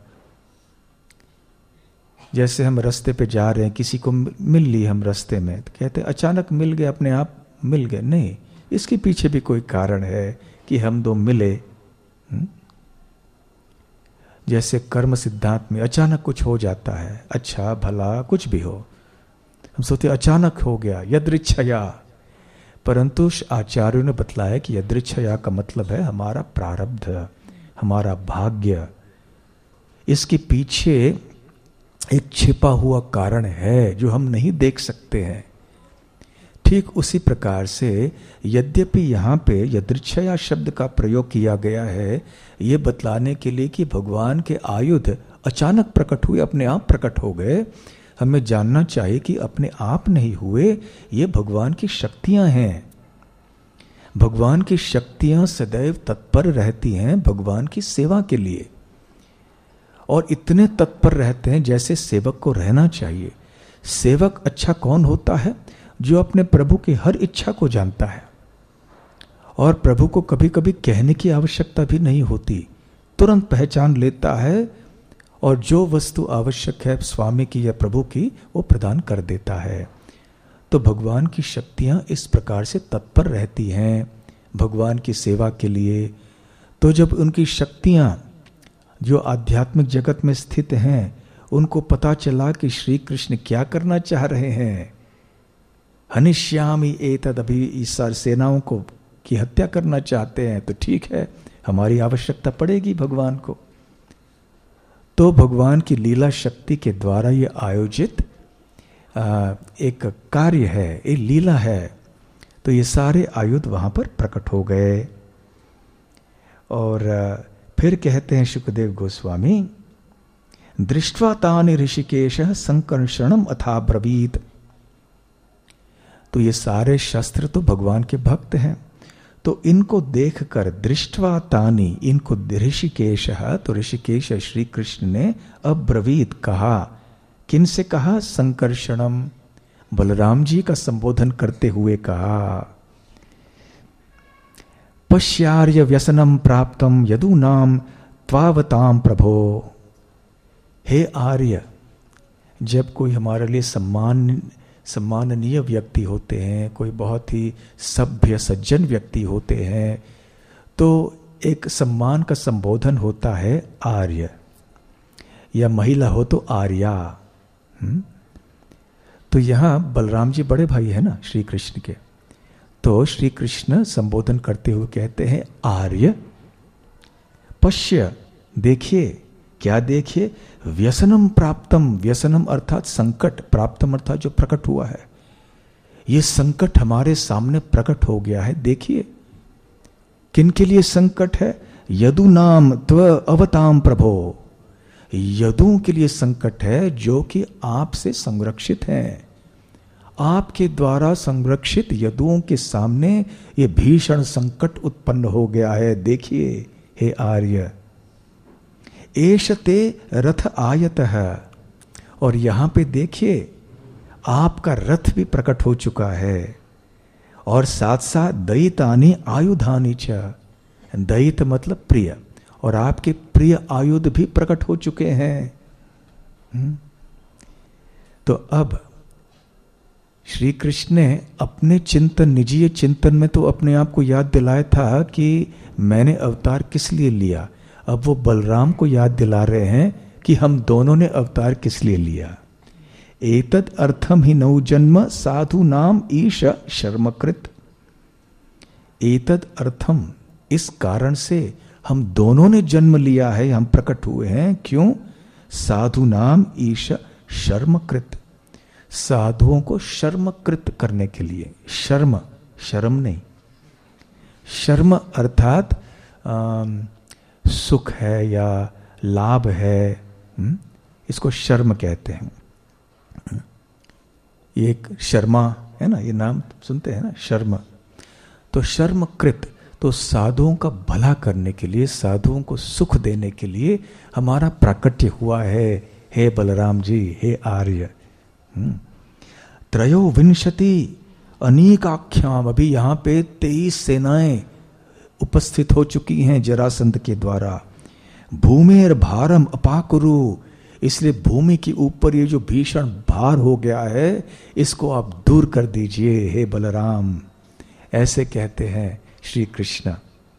जैसे हम रास्ते पे जा रहे हैं, किसी को मिल ली हम रास्ते में, तो कहते हैं अचानक मिल गए, अपने आप मिल गए। नहीं, इसके पीछे भी कोई कारण है कि हम दो मिले। जैसे कर्म सिद्धांत में अचानक कुछ हो जाता है, अच्छा भला कुछ भी हो, हम सोचते अचानक हो गया, यदृच्छया। परंतु आचार्यों ने बतलाया कि यदृच्छया का मतलब है हमारा प्रारब्ध, हमारा भाग्य। इसके पीछे एक छिपा हुआ कारण है जो हम नहीं देख सकते हैं। ठीक उसी प्रकार से यद्यपि यहाँ पे यदृच्छया शब्द का प्रयोग किया गया है ये बतलाने के लिए कि भगवान के आयुध अचानक प्रकट हुए, अपने आप प्रकट हो गए। हमें जानना चाहिए कि अपने आप नहीं हुए, ये भगवान की शक्तियां हैं। भगवान की शक्तियां सदैव तत्पर रहती हैं भगवान की सेवा के लिए, और इतने तत्पर रहते हैं जैसे सेवक को रहना चाहिए। सेवक अच्छा कौन होता है? जो अपने प्रभु की हर इच्छा को जानता है, और प्रभु को कभी कभी कहने की आवश्यकता भी नहीं होती, तुरंत पहचान लेता है, और जो वस्तु आवश्यक है स्वामी की या प्रभु की वो प्रदान कर देता है। तो भगवान की शक्तियां इस प्रकार से तत्पर रहती हैं भगवान की सेवा के लिए। तो जब उनकी शक्तियां जो आध्यात्मिक जगत में स्थित हैं उनको पता चला कि श्री कृष्ण क्या करना चाह रहे हैं, हनिष्यामि एतद्, अभी इस सेनाओं को की हत्या करना चाहते हैं, तो ठीक है हमारी आवश्यकता पड़ेगी भगवान को। तो भगवान की लीला शक्ति के द्वारा ये आयोजित एक कार्य है, एक लीला है। तो ये सारे आयुध वहां पर प्रकट हो गए। और फिर कहते हैं शुकदेव गोस्वामी, दृष्ट्वा तानि ऋषिकेशः संकर्षणम अथा ब्रवीत। तो ये सारे शस्त्र तो भगवान के भक्त हैं, तो इनको देखकर दृष्ट्वा तानि, इनको ऋषिकेशः, तो ऋषिकेश श्री कृष्ण ने अब्रवीत कहा। किन से कहा? संकर्षणम, बलराम जी का संबोधन करते हुए कहा। पश्यार्य व्यसनम प्राप्तम यदूनाम त्वावताम प्रभो। हे आर्य, जब कोई हमारे लिए सम्माननीय व्यक्ति होते हैं, कोई बहुत ही सभ्य सज्जन व्यक्ति होते हैं, तो एक सम्मान का संबोधन होता है आर्य। या महिला हो तो आर्या। तो यहां बलराम जी बड़े भाई है ना श्री कृष्ण के, तो श्री कृष्ण संबोधन करते हुए कहते हैं आर्य पश्य, देखिए। क्या देखिए? व्यसनम प्राप्तम, व्यसनम अर्थात संकट, प्राप्तम अर्थात जो प्रकट हुआ है, ये संकट हमारे सामने प्रकट हो गया है। देखिए किनके लिए संकट है? यदु नाम त्व अवताम प्रभो, यदुओं के लिए संकट है जो कि आपसे संरक्षित हैं। आपके द्वारा संरक्षित यदुओं के सामने ये भीषण संकट उत्पन्न हो गया है। देखिए हे आर्य, एषते रथ आयतः, और यहां पे देखिए आपका रथ भी प्रकट हो चुका है, और साथ साथ दयितानि आयुधानि च, दयित मतलब प्रिय, और आपके प्रिय आयुध भी प्रकट हो चुके हैं। तो अब श्री कृष्ण ने अपने चिंतन, निजीय चिंतन में तो अपने आप को याद दिलाया था कि मैंने अवतार किस लिए लिया। अब वो बलराम को याद दिला रहे हैं कि हम दोनों ने अवतार किस लिए लिया। एतद अर्थम ही नौ जन्म साधु नाम ईश शर्मकृत, एतद अर्थम, इस कारण से हम दोनों ने जन्म लिया है, हम प्रकट हुए हैं। क्यों? साधु नाम ईश शर्मकृत, साधुओं को शर्मकृत करने के लिए। शर्म, शर्म नहीं, शर्म अर्थात सुख है या लाभ है, इसको शर्म कहते हैं। ये एक शर्मा है ना, ये नाम सुनते हैं ना, शर्म। तो शर्मकृत, तो साधुओं का भला करने के लिए, साधुओं को सुख देने के लिए हमारा प्राकट्य हुआ है। हे बलराम जी, हे आर्य। त्रयोविंशति अनेकाख्याम, अभी यहां पे 23 सेनाएं उपस्थित हो चुकी हैं जरासंध के द्वारा। भूमेर भारम अपाकुरु, इसलिए भूमि के ऊपर ये जो भीषण भार हो गया है इसको आप दूर कर दीजिए हे बलराम, ऐसे कहते हैं श्री कृष्ण।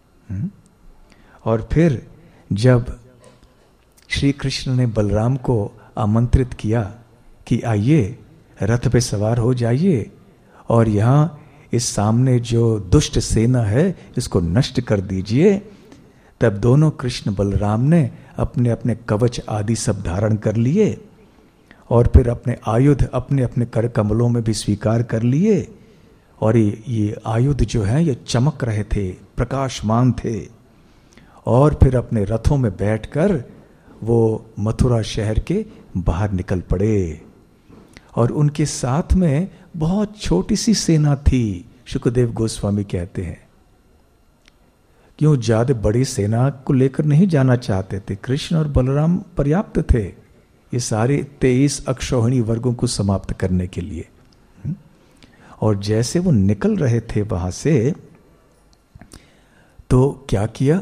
और फिर जब श्री कृष्ण ने बलराम को आमंत्रित किया कि आइए रथ पे सवार हो जाइए और यहां इस सामने जो दुष्ट सेना है इसको नष्ट कर दीजिए, तब दोनों कृष्ण बलराम ने अपने अपने कवच आदि सब धारण कर लिए और फिर अपने आयुध अपने अपने कर कमलों में भी स्वीकार कर लिए। और ये आयुध जो हैं ये चमक रहे थे, प्रकाशमान थे। और फिर अपने रथों में बैठकर वो मथुरा शहर के बाहर निकल पड़े। और उनके साथ में बहुत छोटी सी सेना थी, शुकदेव गोस्वामी कहते हैं। क्यों? ज्यादा बड़ी सेना को लेकर नहीं जाना चाहते थे, कृष्ण और बलराम पर्याप्त थे ये सारे 23 अक्षौहिणी वर्गों को समाप्त करने के लिए। और जैसे वो निकल रहे थे वहां से, तो क्या किया?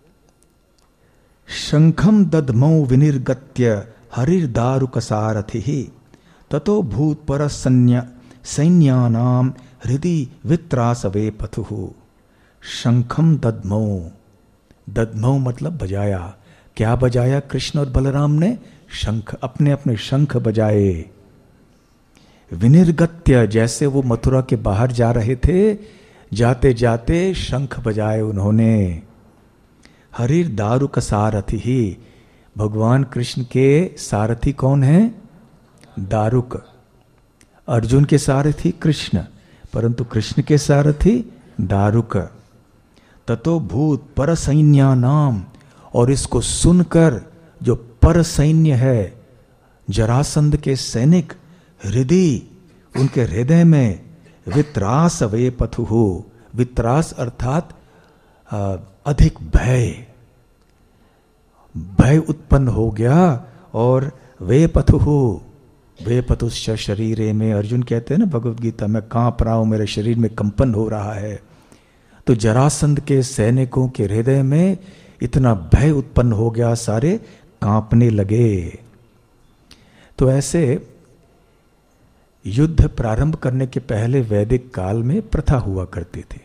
शंखम दधमौ विनिर्गत्य हरिर्दारुकसारथिः ततो भूतपर सैन्यानाम हृदि वित्रासवे पथुः। शंखम दधमौ, दधमौ मतलब बजाया। क्या बजाया कृष्ण और बलराम ने? शंख, अपने अपने शंख बजाए। विनिर्गत्य, जैसे वो मथुरा के बाहर जा रहे थे, जाते जाते शंख बजाए उन्होंने। हरिर दारुक सारथी ही, भगवान कृष्ण के सारथी कौन है? दारुक। अर्जुन के सारथी कृष्ण, परंतु कृष्ण के सारथी दारुक। ततो भूत पर सैन्या नाम, और इसको सुनकर जो पर सैन्य है, जरासंध के सैनिक, हृदय, उनके हृदय में वित्रास वे पथुहु, वित्रास अर्थात अधिक भय, भय उत्पन्न हो गया। और वे पथुहु, वे पथुश्च शरीरे में, अर्जुन कहते हैं ना भगवद गीता में, कांप रहा हूं, मेरे शरीर में कंपन हो रहा है। तो जरासंध के सैनिकों के हृदय में इतना भय उत्पन्न हो गया, सारे कांपने लगे। तो ऐसे युद्ध प्रारंभ करने के पहले वैदिक काल में प्रथा हुआ करती थी।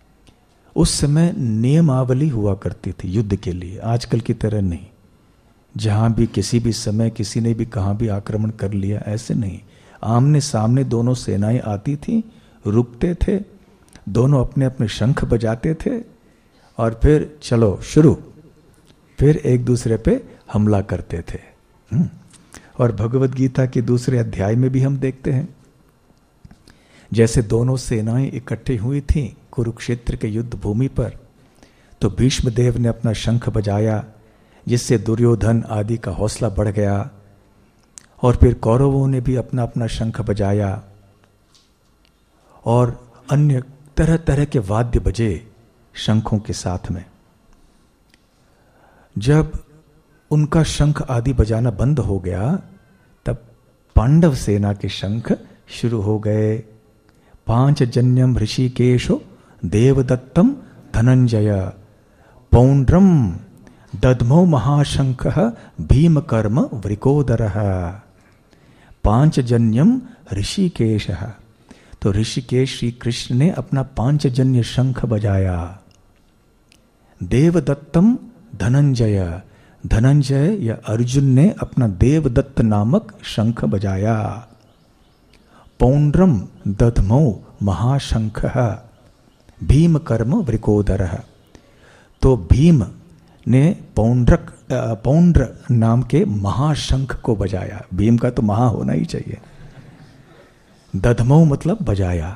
उस समय नियमावली हुआ करती थी युद्ध के लिए, आजकल की तरह नहीं। जहां भी किसी भी समय किसी ने भी कहां भी आक्रमण कर लिया, ऐसे नहीं। आमने सामने दोनों सेनाएं आती थी, रुकते थे, दोनों अपने अपने शंख बजाते थे और फिर चलो शुरू, फिर एक दूसरे पे हमला करते थे। और भगवद गीता के दूसरे अध्याय में भी हम देखते हैं जैसे दोनों सेनाएं इकट्ठी हुई थीं कुरुक्षेत्र के युद्ध भूमि पर, तो भीष्म देव ने अपना शंख बजाया जिससे दुर्योधन आदि का हौसला बढ़ गया, और फिर कौरवों ने भी अपना अपना शंख बजाया और अन्य तरह तरह के वाद्य बजे शंखों के साथ में। जब उनका शंख आदि बजाना बंद हो गया तब पांडव सेना के शंख शुरू हो गए। पांचजन्यम ऋषिकेशो देवदत्तम धनंजय पौंड्रम दद्मो महाशंखः भीमकर्म वृकोदरः। पांचजन्यम ऋषिकेशः, तो ऋषिकेश श्री कृष्ण ने अपना पांचजन्य शंख बजाया। देवदत्तम धनंजय, धनंजय या अर्जुन ने अपना देवदत्त नामक शंख बजाया। पौंड्रम दध्मौ महाशंखः भीमकर्म वृकोदरः, तो भीम ने पौंड्र नाम के महाशंख को बजाया। भीम का तो महा होना ही चाहिए। दधमौ मतलब बजाया।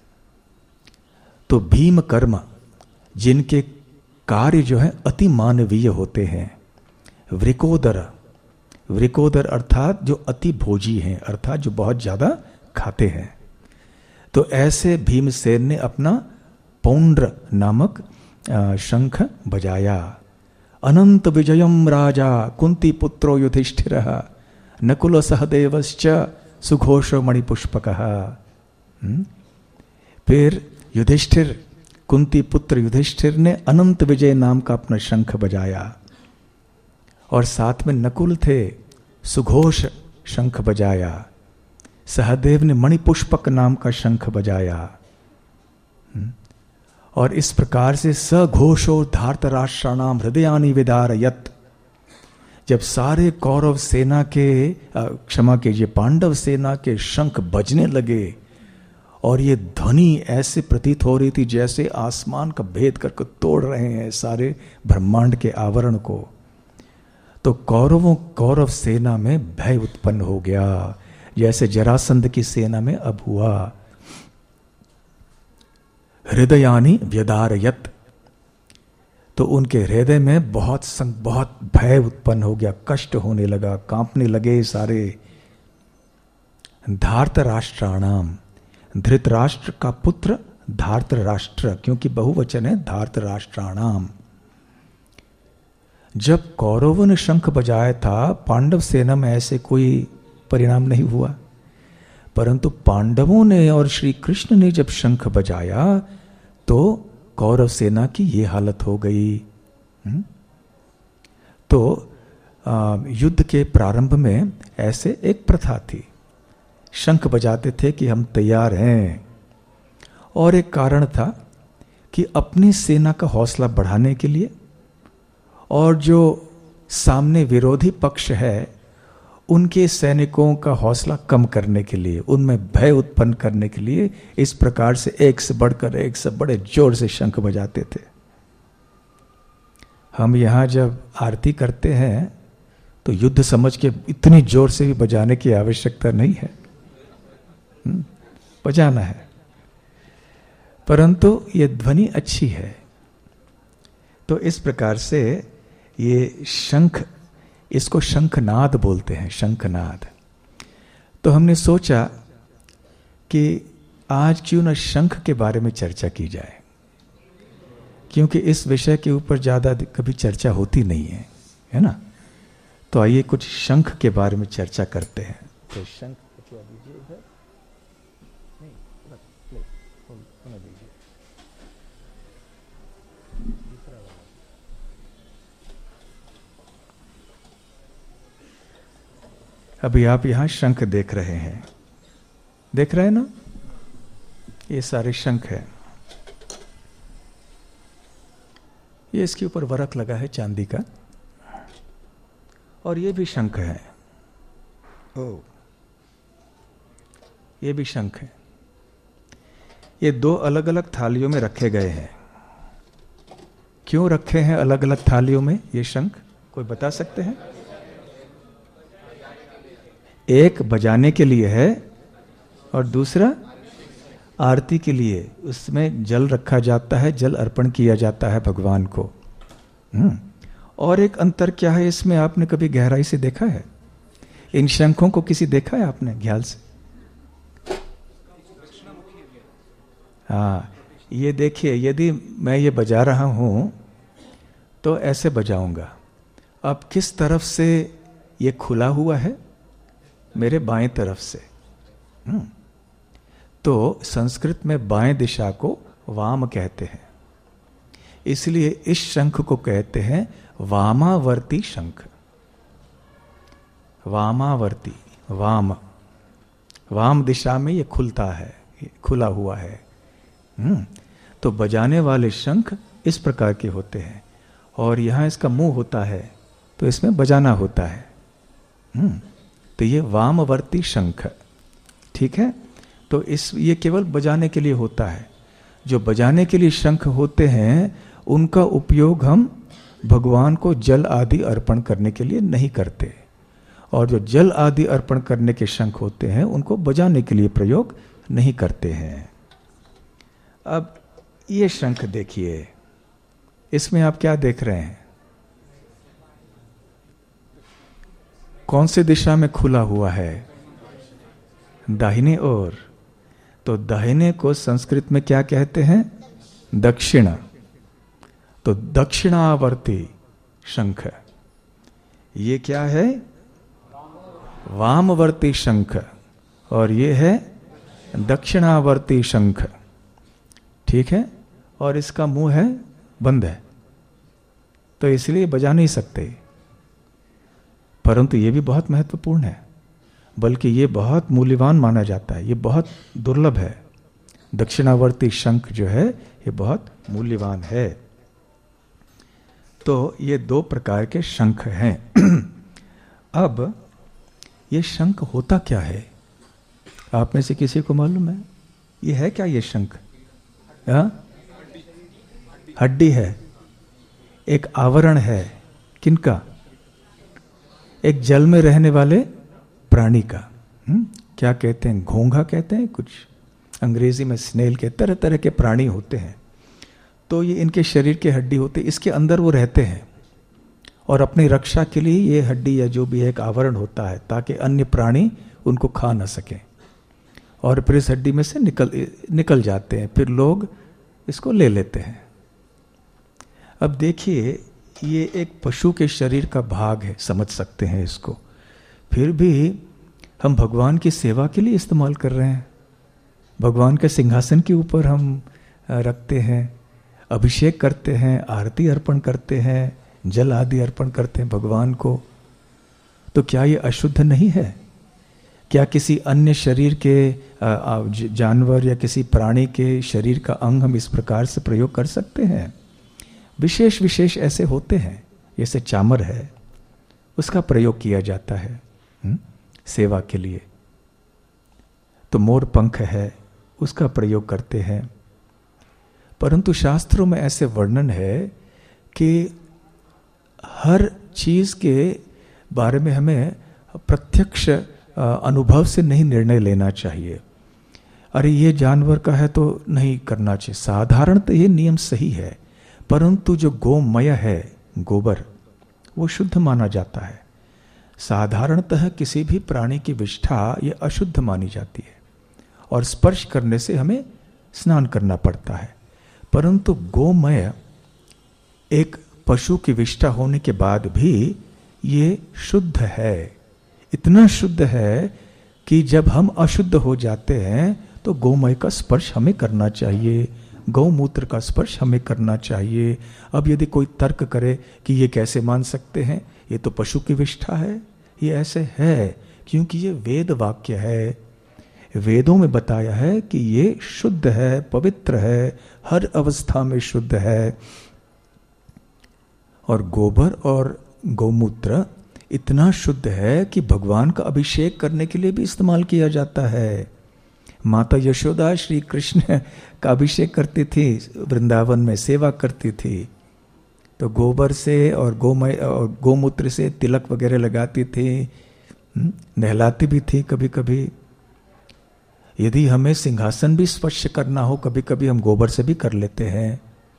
तो भीम कर्म, जिनके कार्य जो है अति मानवीय होते हैं। वृकोदर, वृकोदर अर्थात जो अति भोजी हैं, अर्थात जो बहुत ज्यादा खाते हैं। तो ऐसे भीमसेन ने अपना पौंड्र नामक शंख बजाया। अनंत विजयम राजा कुंती पुत्रो युधिष्ठिरः नकुल सहदेवश्च सुघोषो मणिपुष्पकः। फिर युधिष्ठिर, कुंती पुत्र युधिष्ठिर ने अनंत विजय नाम का अपना शंख बजाया, और साथ में नकुल थे, सुघोष शंख बजाया। सहदेव ने मणिपुष्पक नाम का शंख बजाया। और इस प्रकार से सघोषो धार्तराष्ट्राणाम हृदयानि विदारयत, जब सारे कौरव सेना के क्षमा कीजिए पांडव सेना के शंख बजने लगे और ये ध्वनि ऐसे प्रतीत हो रही थी जैसे आसमान का भेद करके तोड़ रहे हैं सारे ब्रह्मांड के आवरण को, तो कौरव सेना में भय उत्पन्न हो गया, जैसे जरासंध की सेना में अब हुआ। हृदयानि व्यदारयत, तो उनके हृदय में बहुत भय उत्पन्न हो गया, कष्ट होने लगा, कांपने लगे सारे। धार्तराष्ट्राणाम, धृतराष्ट्र का पुत्र धार्तराष्ट्र, क्योंकि बहुवचन है धार्तराष्ट्राणाम। जब कौरवों ने शंख बजाया था पांडव सेना में ऐसे कोई परिणाम नहीं हुआ, परंतु पांडवों ने और श्री कृष्ण ने जब शंख बजाया तो कौरव सेना की ये हालत हो गई। तो युद्ध के प्रारंभ में ऐसे एक प्रथा थी, शंख बजाते थे कि हम तैयार हैं, और एक कारण था कि अपनी सेना का हौसला बढ़ाने के लिए और जो सामने विरोधी पक्ष है उनके सैनिकों का हौसला कम करने के लिए, उनमें भय उत्पन्न करने के लिए इस प्रकार से एक से बढ़कर एक से बड़े जोर से शंख बजाते थे। हम यहां जब आरती करते हैं तो युद्ध समझ के इतनी जोर से भी बजाने की आवश्यकता नहीं है, बजाना है, परंतु ये ध्वनि अच्छी है। तो इस प्रकार से ये शंख, इसको शंखनाद बोलते हैं, शंखनाद। तो हमने सोचा कि आज क्यों ना शंख के बारे में चर्चा की जाए, क्योंकि इस विषय के ऊपर ज्यादा कभी चर्चा होती नहीं है ना। तो आइए कुछ शंख के बारे में चर्चा करते हैं। तो शंख अभी आप यहां शंख देख रहे हैं, देख रहे हैं ना, ये सारे शंख है। ये इसके ऊपर वरक लगा है चांदी का, और ये भी शंख है। ओ, ये भी शंख है। ये दो अलग अलग थालियों में रखे गए हैं। क्यों रखे हैं अलग अलग थालियों में ये शंख, कोई बता सकते हैं? एक बजाने के लिए है और दूसरा आरती के लिए। उसमें जल रखा जाता है, जल अर्पण किया जाता है भगवान को। और एक अंतर क्या है इसमें, आपने कभी गहराई से देखा है? इन शंखों को किसी देखा है आपने ख्याल से? हाँ, ये देखिए, यदि मैं ये बजा रहा हूं तो ऐसे बजाऊंगा। अब किस तरफ से ये खुला हुआ है? मेरे बाएं तरफ से। तो संस्कृत में बाएं दिशा को वाम कहते हैं, इसलिए इस शंख को कहते हैं वामावर्ती शंख। वामावर्ती, वाम, वाम दिशा में ये खुलता है, ये खुला हुआ है। तो बजाने वाले शंख इस प्रकार के होते हैं और यहां इसका मुंह होता है तो इसमें बजाना होता है। तो ये वामवर्ती शंख, ठीक है। तो ये केवल बजाने के लिए होता है। जो बजाने के लिए शंख होते हैं उनका उपयोग हम भगवान को जल आदि अर्पण करने के लिए नहीं करते, और जो जल आदि अर्पण करने के शंख होते हैं उनको बजाने के लिए प्रयोग नहीं करते हैं। अब ये शंख देखिए, इसमें आप क्या देख रहे हैं? कौन सी दिशा में खुला हुआ है? दाहिने ओर। तो दाहिने को संस्कृत में क्या कहते हैं? दक्षिण। तो दक्षिणावर्ती शंख। ये क्या है? वामवर्ती शंख। और ये है दक्षिणावर्ती शंख, ठीक है। और इसका मुंह है बंद है, तो इसलिए बजा नहीं सकते। परंतु ये भी बहुत महत्वपूर्ण है, बल्कि ये बहुत मूल्यवान माना जाता है। ये बहुत दुर्लभ है। दक्षिणावर्ती शंख जो है ये बहुत मूल्यवान है। तो ये दो प्रकार के शंख हैं। अब ये शंख होता क्या है? आप में से किसी को मालूम है ये है क्या? ये शंख हड्डी है, एक आवरण है। किनका? एक जल में रहने वाले प्राणी का। क्या कहते हैं? घोंघा कहते हैं कुछ, अंग्रेजी में स्नेल के। तरह तरह के प्राणी होते हैं, तो ये इनके शरीर के हड्डी होते, इसके अंदर वो रहते हैं और अपनी रक्षा के लिए ये हड्डी या जो भी है एक आवरण होता है, ताकि अन्य प्राणी उनको खा न सकें। और फिर इस हड्डी में से निकल जाते हैं, फिर लोग इसको ले लेते हैं। अब देखिए, ये एक पशु के शरीर का भाग है, समझ सकते हैं इसको। फिर भी हम भगवान की सेवा के लिए इस्तेमाल कर रहे हैं। भगवान के सिंहासन के ऊपर हम रखते हैं, अभिषेक करते हैं, आरती अर्पण करते हैं, जल आदि अर्पण करते हैं भगवान को। तो क्या ये अशुद्ध नहीं है? क्या किसी अन्य शरीर के जानवर या किसी प्राणी के शरीर का अंग हम इस प्रकार से प्रयोग कर सकते हैं? विशेष विशेष ऐसे होते हैं, जैसे चामर है, उसका प्रयोग किया जाता है सेवा के लिए। तो मोर पंख है, उसका प्रयोग करते हैं। परंतु शास्त्रों में ऐसे वर्णन है कि हर चीज के बारे में हमें प्रत्यक्ष अनुभव से नहीं निर्णय लेना चाहिए। अरे ये जानवर का है तो नहीं करना चाहिए। साधारणतः ये नियम सही है, परंतु जो गोमय है, गोबर, वो शुद्ध माना जाता है। साधारणतः किसी भी प्राणी की विष्ठा ये अशुद्ध मानी जाती है और स्पर्श करने से हमें स्नान करना पड़ता है। परंतु गोमय एक पशु की विष्ठा होने के बाद भी ये शुद्ध है। इतना शुद्ध है कि जब हम अशुद्ध हो जाते हैं तो गोमय का स्पर्श हमें करना चाहिए, गौमूत्र का स्पर्श हमें करना चाहिए। अब यदि कोई तर्क करे कि ये कैसे मान सकते हैं, ये तो पशु की विष्ठा है, ये ऐसे है क्योंकि ये वेद वाक्य है। वेदों में बताया है कि ये शुद्ध है, पवित्र है, हर अवस्था में शुद्ध है। और गोबर और गौमूत्र इतना शुद्ध है कि भगवान का अभिषेक करने के लिए भी इस्तेमाल किया जाता है। माता यशोदा श्री कृष्ण का अभिषेक करती थी, वृंदावन में सेवा करती थी, तो गोबर से और गोमूत्र से तिलक वगैरह लगाती थी, नहलाती भी थी कभी कभी। यदि हमें सिंहासन भी स्वच्छ करना हो, कभी कभी हम गोबर से भी कर लेते हैं।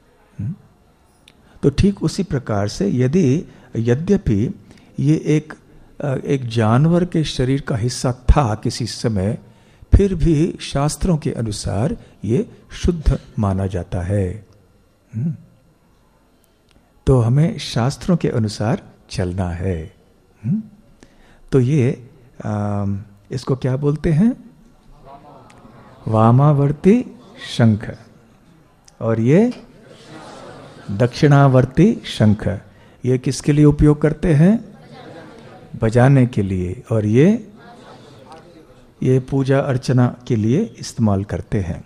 तो ठीक उसी प्रकार से यद्यपि ये एक जानवर के शरीर का हिस्सा था किसी समय, फिर भी शास्त्रों के अनुसार ये शुद्ध माना जाता है। तो हमें शास्त्रों के अनुसार चलना है। तो ये इसको क्या बोलते हैं? वामावर्ती शंख, और ये दक्षिणावर्ती शंख। ये किसके लिए उपयोग करते हैं? बजाने के लिए। और ये पूजा अर्चना के लिए इस्तेमाल करते हैं।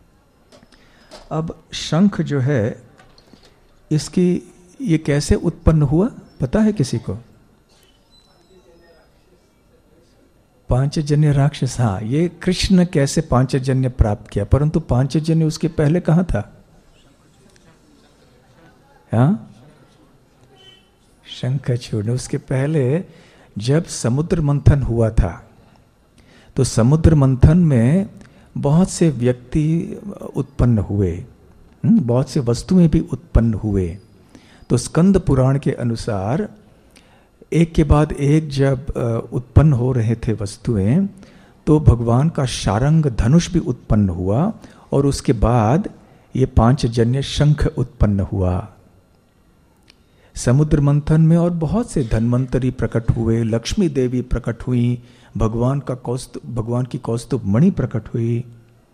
अब शंख जो है, इसकी ये कैसे उत्पन्न हुआ पता है किसी को? पांचजन्य राक्षस, हाँ, ये कृष्ण कैसे पांचजन्य प्राप्त किया, परंतु पांचजन्य उसके पहले कहां था? हाँ, शंखचूर्ण। उसके पहले जब समुद्र मंथन हुआ था, तो समुद्र मंथन में बहुत से व्यक्ति उत्पन्न हुए, बहुत से वस्तुएं भी उत्पन्न हुए। तो स्कंद पुराण के अनुसार एक के बाद एक जब उत्पन्न हो रहे थे वस्तुएं, तो भगवान का शारंग धनुष भी उत्पन्न हुआ, और उसके बाद ये पांचजन्य शंख उत्पन्न हुआ समुद्र मंथन में। और बहुत से धन्वंतरी प्रकट हुए, लक्ष्मी देवी प्रकट हुई, भगवान की कौस्तुभ मणि प्रकट हुई।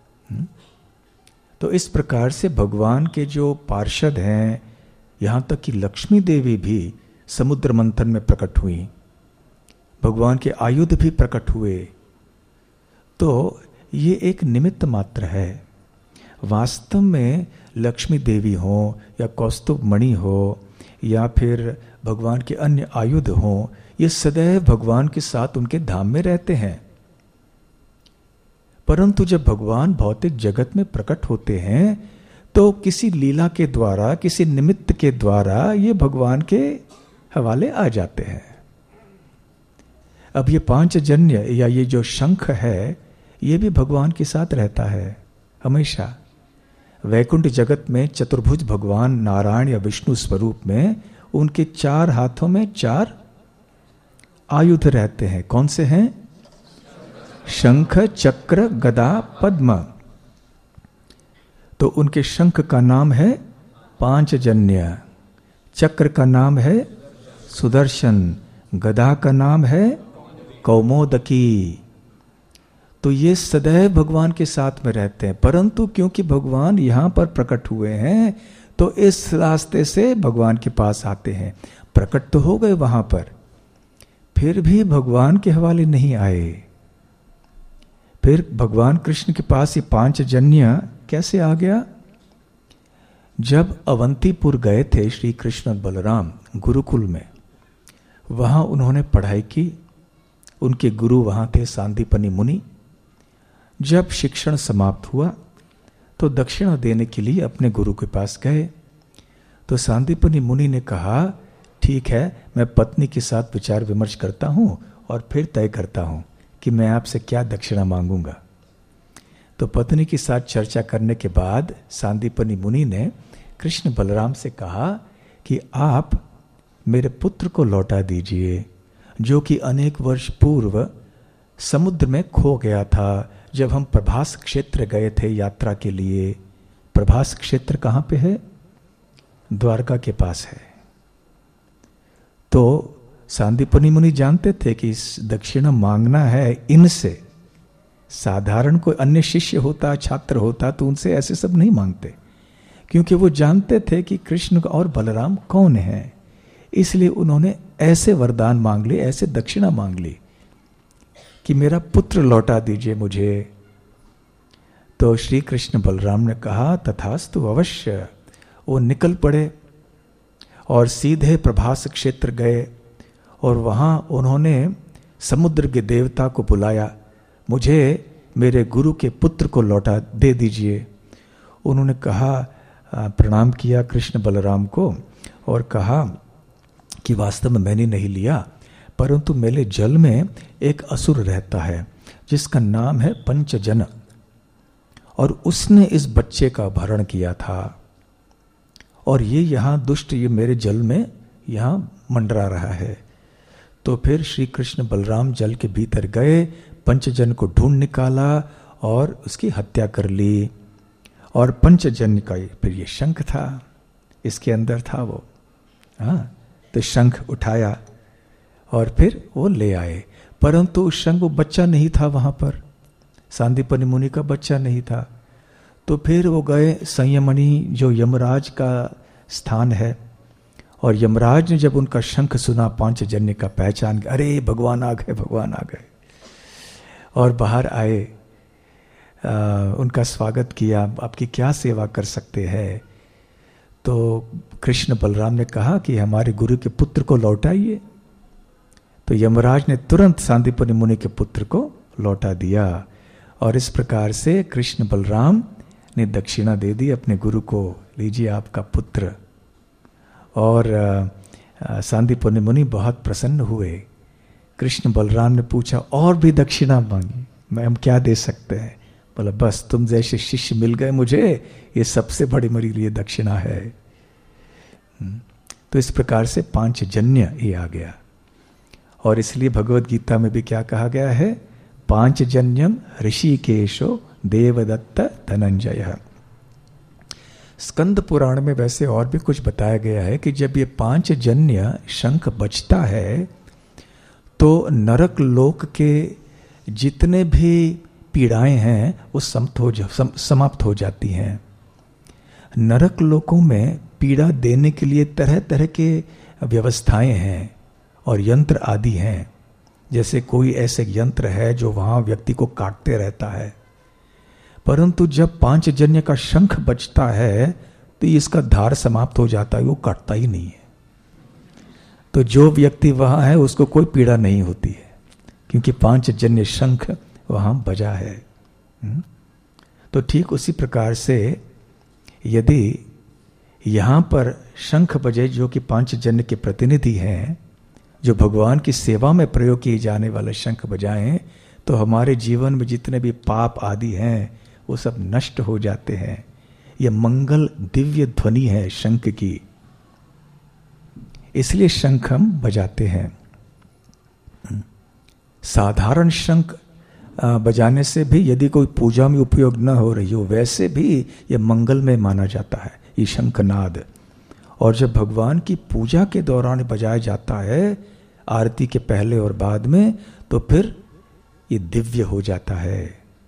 तो इस प्रकार से भगवान के जो पार्षद हैं, यहां तक कि लक्ष्मी देवी भी समुद्र मंथन में प्रकट हुई, भगवान के आयुध भी प्रकट हुए। तो ये एक निमित्त मात्र है। वास्तव में लक्ष्मी देवी हो या कौस्तुभ मणि हो या फिर भगवान के अन्य आयुध हो, ये सदैव भगवान के साथ उनके धाम में रहते हैं। परंतु जब भगवान भौतिक जगत में प्रकट होते हैं, तो किसी लीला के द्वारा, किसी निमित्त के द्वारा ये भगवान के हवाले आ जाते हैं। अब ये पांचजन्य या ये जो शंख है, ये भी भगवान के साथ रहता है हमेशा। वैकुंठ जगत में चतुर्भुज भगवान नारायण या विष्णु स्वरूप में उनके 4 हाथों में 4 आयुध रहते हैं। कौन से हैं? शंख, चक्र, गदा, पद्म। तो उनके शंख का नाम है पांचजन्य, चक्र का नाम है सुदर्शन, गदा का नाम है कौमोदकी। तो ये सदैव भगवान के साथ में रहते हैं। परंतु क्योंकि भगवान यहां पर प्रकट हुए हैं, तो इस रास्ते से भगवान के पास आते हैं। प्रकट तो हो गए वहां पर, फिर भी भगवान के हवाले नहीं आए। फिर भगवान कृष्ण के पास ये पांचजन्य कैसे आ गया? जब अवंतीपुर गए थे श्री कृष्ण और बलराम गुरुकुल में, वहां उन्होंने पढ़ाई की। उनके गुरु वहां थे सांदीपनि मुनि। जब शिक्षण समाप्त हुआ, तो दक्षिणा देने के लिए अपने गुरु के पास गए। तो सांदीपनि मुनि ने कहा, ठीक है, मैं पत्नी के साथ विचार विमर्श करता हूं और फिर तय करता हूं कि मैं आपसे क्या दक्षिणा मांगूंगा। तो पत्नी के साथ चर्चा करने के बाद सांदीपनि मुनि ने कृष्ण बलराम से कहा कि आप मेरे पुत्र को लौटा दीजिए, जो कि अनेक वर्ष पूर्व समुद्र में खो गया था, जब हम प्रभास क्षेत्र गए थे यात्रा के लिए। प्रभास क्षेत्र कहां पे है? द्वारका के पास है। तो सांदीपनि मुनि जानते थे कि इस दक्षिणा मांगना है इनसे। साधारण कोई अन्य शिष्य होता, छात्र होता, तो उनसे ऐसे सब नहीं मांगते, क्योंकि वो जानते थे कि कृष्ण और बलराम कौन है। इसलिए उन्होंने ऐसे वरदान मांग लिए, ऐसे दक्षिणा मांग ली कि मेरा पुत्र लौटा दीजिए मुझे। तो श्री कृष्ण बलराम ने कहा, तथास्तु, अवश्य। वो निकल पड़े और सीधे प्रभास क्षेत्र गए और वहाँ उन्होंने समुद्र के देवता को बुलाया, मुझे मेरे गुरु के पुत्र को लौटा दे दीजिए। उन्होंने कहा, प्रणाम किया कृष्ण बलराम को और कहा कि वास्तव में मैंने नहीं लिया, परंतु मेरे जल में एक असुर रहता है जिसका नाम है पंचजन, और उसने इस बच्चे का अपहरण किया था और ये यहाँ दुष्ट ये मेरे जल में यहाँ मंडरा रहा है। तो फिर श्री कृष्ण बलराम जल के भीतर गए, पंचजन को ढूंढ निकाला और उसकी हत्या कर ली। और पंचजन का फिर ये शंख था, इसके अंदर था वो। हाँ, तो शंख उठाया और फिर वो ले आए, परंतु उस शंख वो बच्चा नहीं था, वहां पर सांदीपनि मुनि का बच्चा नहीं था। तो फिर वो गए संयमणि जो यमराज का स्थान है, और यमराज ने जब उनका शंख सुना पांचजन्य का, पहचान गया, अरे भगवान आ गए, भगवान आ गए, और बाहर आए, उनका स्वागत किया, आपकी क्या सेवा कर सकते हैं। तो कृष्ण बलराम ने कहा कि हमारे गुरु के पुत्र को लौटाइए। तो यमराज ने तुरंत सांदीपनि मुनि के पुत्र को लौटा दिया, और इस प्रकार से कृष्ण बलराम ने दक्षिणा दे दी अपने गुरु को, लीजिए आपका पुत्र। और सांदीपनि मुनि बहुत प्रसन्न हुए। कृष्ण बलराम ने पूछा, और भी दक्षिणा मांगी, मैं हम क्या दे सकते हैं? बोला, बस तुम जैसे शिष्य मिल गए मुझे, ये सबसे बड़ी मेरे लिए दक्षिणा है। तो इस प्रकार से पांचजन्य ये आ गया, और इसलिए भगवत गीता में भी क्या कहा गया है, पांचजन्यम ऋषिकेशो देवदत्त धनंजय। स्कंद पुराण में वैसे और भी कुछ बताया गया है कि जब ये पांचजन्य शंख बजता है तो नरक लोक के जितने भी पीड़ाएं हैं वो समाप्त हो जाती हैं। नरक लोकों में पीड़ा देने के लिए तरह तरह के व्यवस्थाएं हैं और यंत्र आदि हैं। जैसे कोई ऐसे यंत्र है जो वहां व्यक्ति को काटते रहता है, परंतु जब पांचजन्य का शंख बजता है तो इसका धार समाप्त हो जाता है, वो काटता ही नहीं है। तो जो व्यक्ति वहां है उसको कोई पीड़ा नहीं होती है, क्योंकि पांचजन्य शंख वहां बजा है। तो ठीक उसी प्रकार से यदि यहां पर शंख बजे जो कि पांचजन्य के प्रतिनिधि हैं, जो भगवान की सेवा में प्रयोग किए जाने वाले शंख बजाएं, तो हमारे जीवन में जितने भी पाप आदि हैं वो सब नष्ट हो जाते हैं। यह मंगल दिव्य ध्वनि है शंख की, इसलिए शंख हम बजाते हैं। साधारण शंख बजाने से भी यदि कोई पूजा में उपयोग न हो रही हो, वैसे भी यह मंगल में माना जाता है ये शंखनाद। और जब भगवान की पूजा के दौरान बजाया जाता है, आरती के पहले और बाद में, तो फिर ये दिव्य हो जाता है।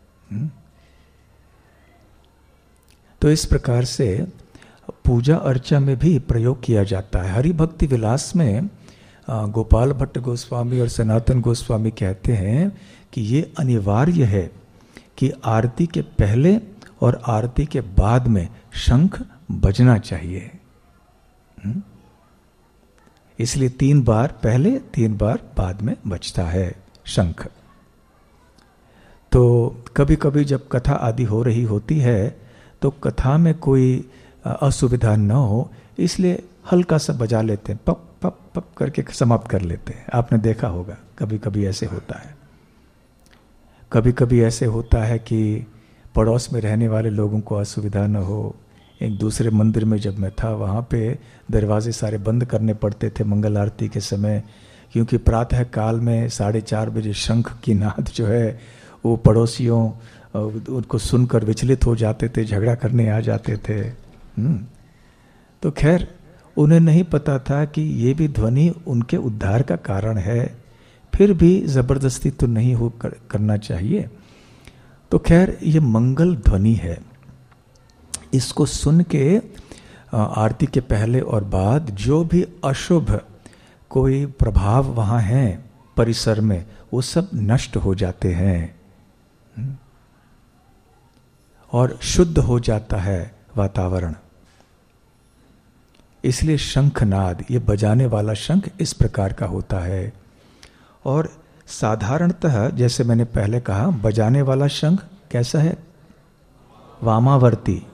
तो इस प्रकार से पूजा अर्चा में भी प्रयोग किया जाता है। हरि भक्ति विलास में गोपाल भट्ट गोस्वामी और सनातन गोस्वामी कहते हैं कि ये अनिवार्य है कि आरती के पहले और आरती के बाद में शंख बजना चाहिए। इसलिए 3 बार पहले 3 बार बाद में बजता है शंख। तो कभी कभी जब कथा आदि हो रही होती है तो कथा में कोई असुविधा न हो, इसलिए हल्का सा बजा लेते हैं, पप पप पप करके समाप्त कर लेते हैं। आपने देखा होगा कभी कभी ऐसे होता है। कभी कभी ऐसे होता है कि पड़ोस में रहने वाले लोगों को असुविधा न हो। एक दूसरे मंदिर में जब मैं था, वहाँ पे दरवाजे सारे बंद करने पड़ते थे मंगल आरती के समय, क्योंकि प्रातः काल में 4:30 बजे शंख की नाद जो है वो पड़ोसियों उनको सुनकर विचलित हो जाते थे, झगड़ा करने आ जाते थे। तो खैर उन्हें नहीं पता था कि ये भी ध्वनि उनके उद्धार का कारण है, फिर भी जबरदस्ती तो नहीं हो करना चाहिए। तो खैर ये मंगल ध्वनि है, इसको सुन के आरती के पहले और बाद जो भी अशुभ कोई प्रभाव वहां है परिसर में, वो सब नष्ट हो जाते हैं और शुद्ध हो जाता है वातावरण। इसलिए शंखनाद, ये बजाने वाला शंख इस प्रकार का होता है। और साधारणतः जैसे मैंने पहले कहा, बजाने वाला शंख कैसा है? वामावर्ती।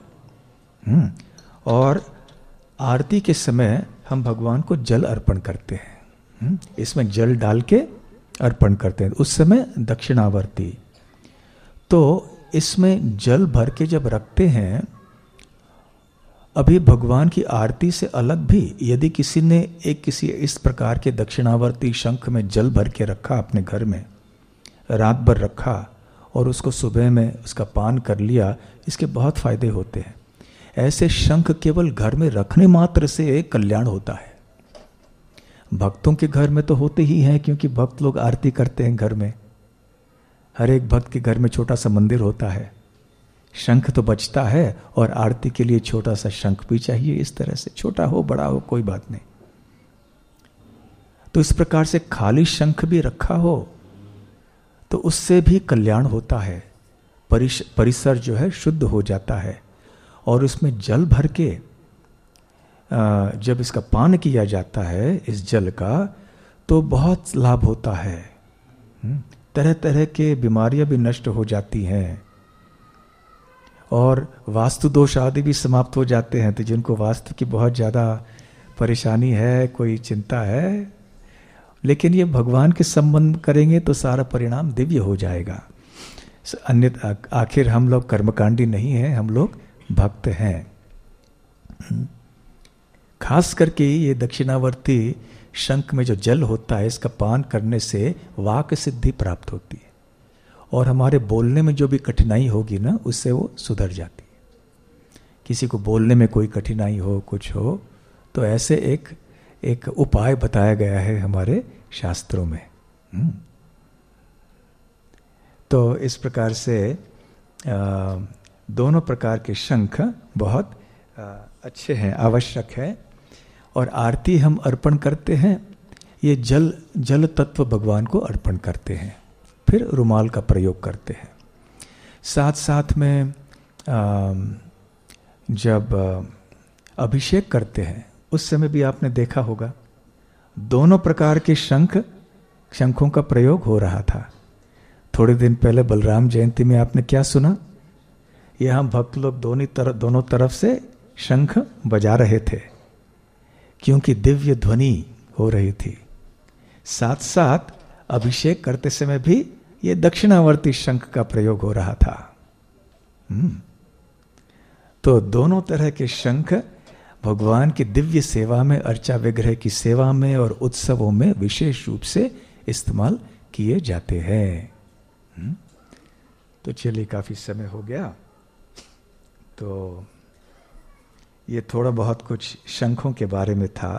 और आरती के समय हम भगवान को जल अर्पण करते हैं, इसमें जल डाल के अर्पण करते हैं, उस समय दक्षिणावर्ती। तो इसमें जल भर के जब रखते हैं, अभी भगवान की आरती से अलग भी यदि किसी ने किसी इस प्रकार के दक्षिणावर्ती शंख में जल भर के रखा अपने घर में, रात भर रखा और उसको सुबह में उसका पान कर लिया, इसके बहुत फायदे होते हैं। ऐसे शंख केवल घर में रखने मात्र से कल्याण होता है। भक्तों के घर में तो होते ही हैं, क्योंकि भक्त लोग आरती करते हैं घर में। हर एक भक्त के घर में छोटा सा मंदिर होता है, शंख तो बजता है और आरती के लिए छोटा सा शंख भी चाहिए। इस तरह से छोटा हो बड़ा हो कोई बात नहीं। तो इस प्रकार से खाली शंख भी रखा हो तो उससे भी कल्याण होता है, परिसर जो है शुद्ध हो जाता है। और उसमें जल भर के जब इसका पान किया जाता है इस जल का, तो बहुत लाभ होता है। तरह तरह के बीमारियां भी नष्ट हो जाती हैं और वास्तु दोष आदि भी समाप्त हो जाते हैं। तो जिनको वास्तु की बहुत ज़्यादा परेशानी है, कोई चिंता है, लेकिन ये भगवान के संबंध करेंगे तो सारा परिणाम दिव्य हो जाएगा। अन्य आखिर हम लोग कर्मकांडी नहीं हैं, हम लोग भक्त हैं। खास करके ये दक्षिणावर्ती शंख में जो जल होता है, इसका पान करने से वाक सिद्धि प्राप्त होती है और हमारे बोलने में जो भी कठिनाई होगी ना, उससे वो सुधर जाती है। किसी को बोलने में कोई कठिनाई हो, कुछ हो, तो ऐसे एक उपाय बताया गया है हमारे शास्त्रों में। तो इस प्रकार से दोनों प्रकार के शंख बहुत अच्छे हैं, आवश्यक है। और आरती हम अर्पण करते हैं, ये जल तत्व भगवान को अर्पण करते हैं, फिर रुमाल का प्रयोग करते हैं। साथ साथ में जब अभिषेक करते हैं उस समय भी आपने देखा होगा, दोनों प्रकार के शंखों का प्रयोग हो रहा था। थोड़े दिन पहले बलराम जयंती में आपने क्या सुना? यहाँ भक्त लोग दोनों तरफ से शंख बजा रहे थे, क्योंकि दिव्य ध्वनि हो रही थी। साथ साथ अभिषेक करते समय भी ये दक्षिणावर्ती शंख का प्रयोग हो रहा था। तो दोनों तरह के शंख भगवान की दिव्य सेवा में, अर्चा विग्रह की सेवा में और उत्सवों में विशेष रूप से इस्तेमाल किए जाते हैं। तो चलिए, काफी समय हो गया, तो ये थोड़ा बहुत कुछ शंखों के बारे में था।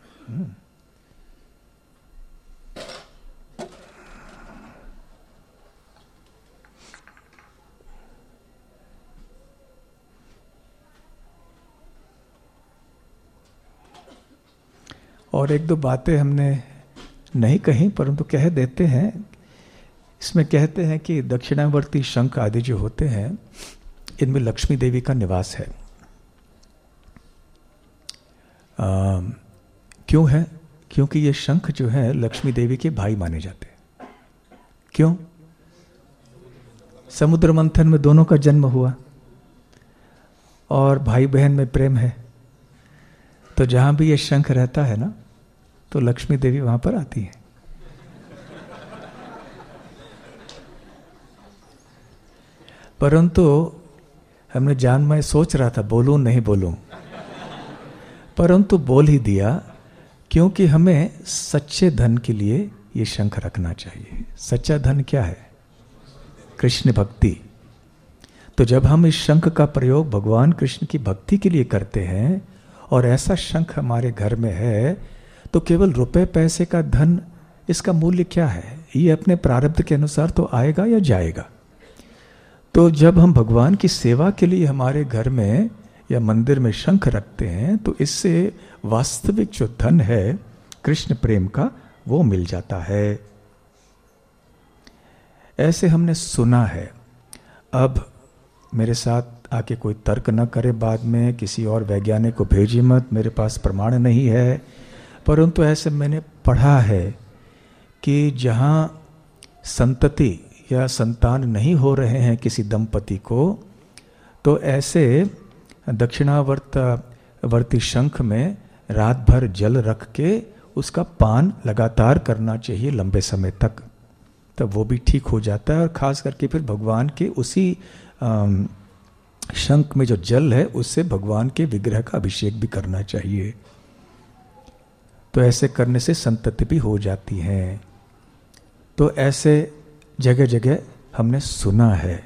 और एक दो बातें हमने नहीं कही, परंतु कह देते हैं। इसमें कहते हैं कि दक्षिणावर्ती शंख आदि जो होते हैं, इनमें लक्ष्मी देवी का निवास है। क्यों है? क्योंकि ये शंख जो है लक्ष्मी देवी के भाई माने जाते हैं। क्यों? समुद्र मंथन में दोनों का जन्म हुआ और भाई बहन में प्रेम है, तो जहां भी ये शंख रहता है ना, तो लक्ष्मी देवी वहां पर आती है। परंतु हमने मैं सोच रहा था बोलूं नहीं बोलूं, परंतु बोल ही दिया, क्योंकि हमें सच्चे धन के लिए ये शंख रखना चाहिए। सच्चा धन क्या है? कृष्ण भक्ति। तो जब हम इस शंख का प्रयोग भगवान कृष्ण की भक्ति के लिए करते हैं और ऐसा शंख हमारे घर में है, तो केवल रुपए पैसे का धन, इसका मूल्य क्या है? ये अपने प्रारब्ध के अनुसार तो आएगा या जाएगा। तो जब हम भगवान की सेवा के लिए हमारे घर में या मंदिर में शंख रखते हैं, तो इससे वास्तविक जो धन है कृष्ण प्रेम का, वो मिल जाता है। ऐसे हमने सुना है। अब मेरे साथ आके कोई तर्क न करे बाद में, किसी और वैज्ञानिक को भेजिए मत, मेरे पास प्रमाण नहीं है। परंतु ऐसे मैंने पढ़ा है कि जहाँ संतति या संतान नहीं हो रहे हैं किसी दंपति को, तो ऐसे दक्षिणावर्ती शंख में रात भर जल रख के उसका पान लगातार करना चाहिए लंबे समय तक, तब वो भी ठीक हो जाता है। और खास करके फिर भगवान के उसी शंख में जो जल है उससे भगवान के विग्रह का अभिषेक भी करना चाहिए। तो ऐसे करने से संतति भी हो जाती है। तो ऐसे जगह जगह हमने सुना है।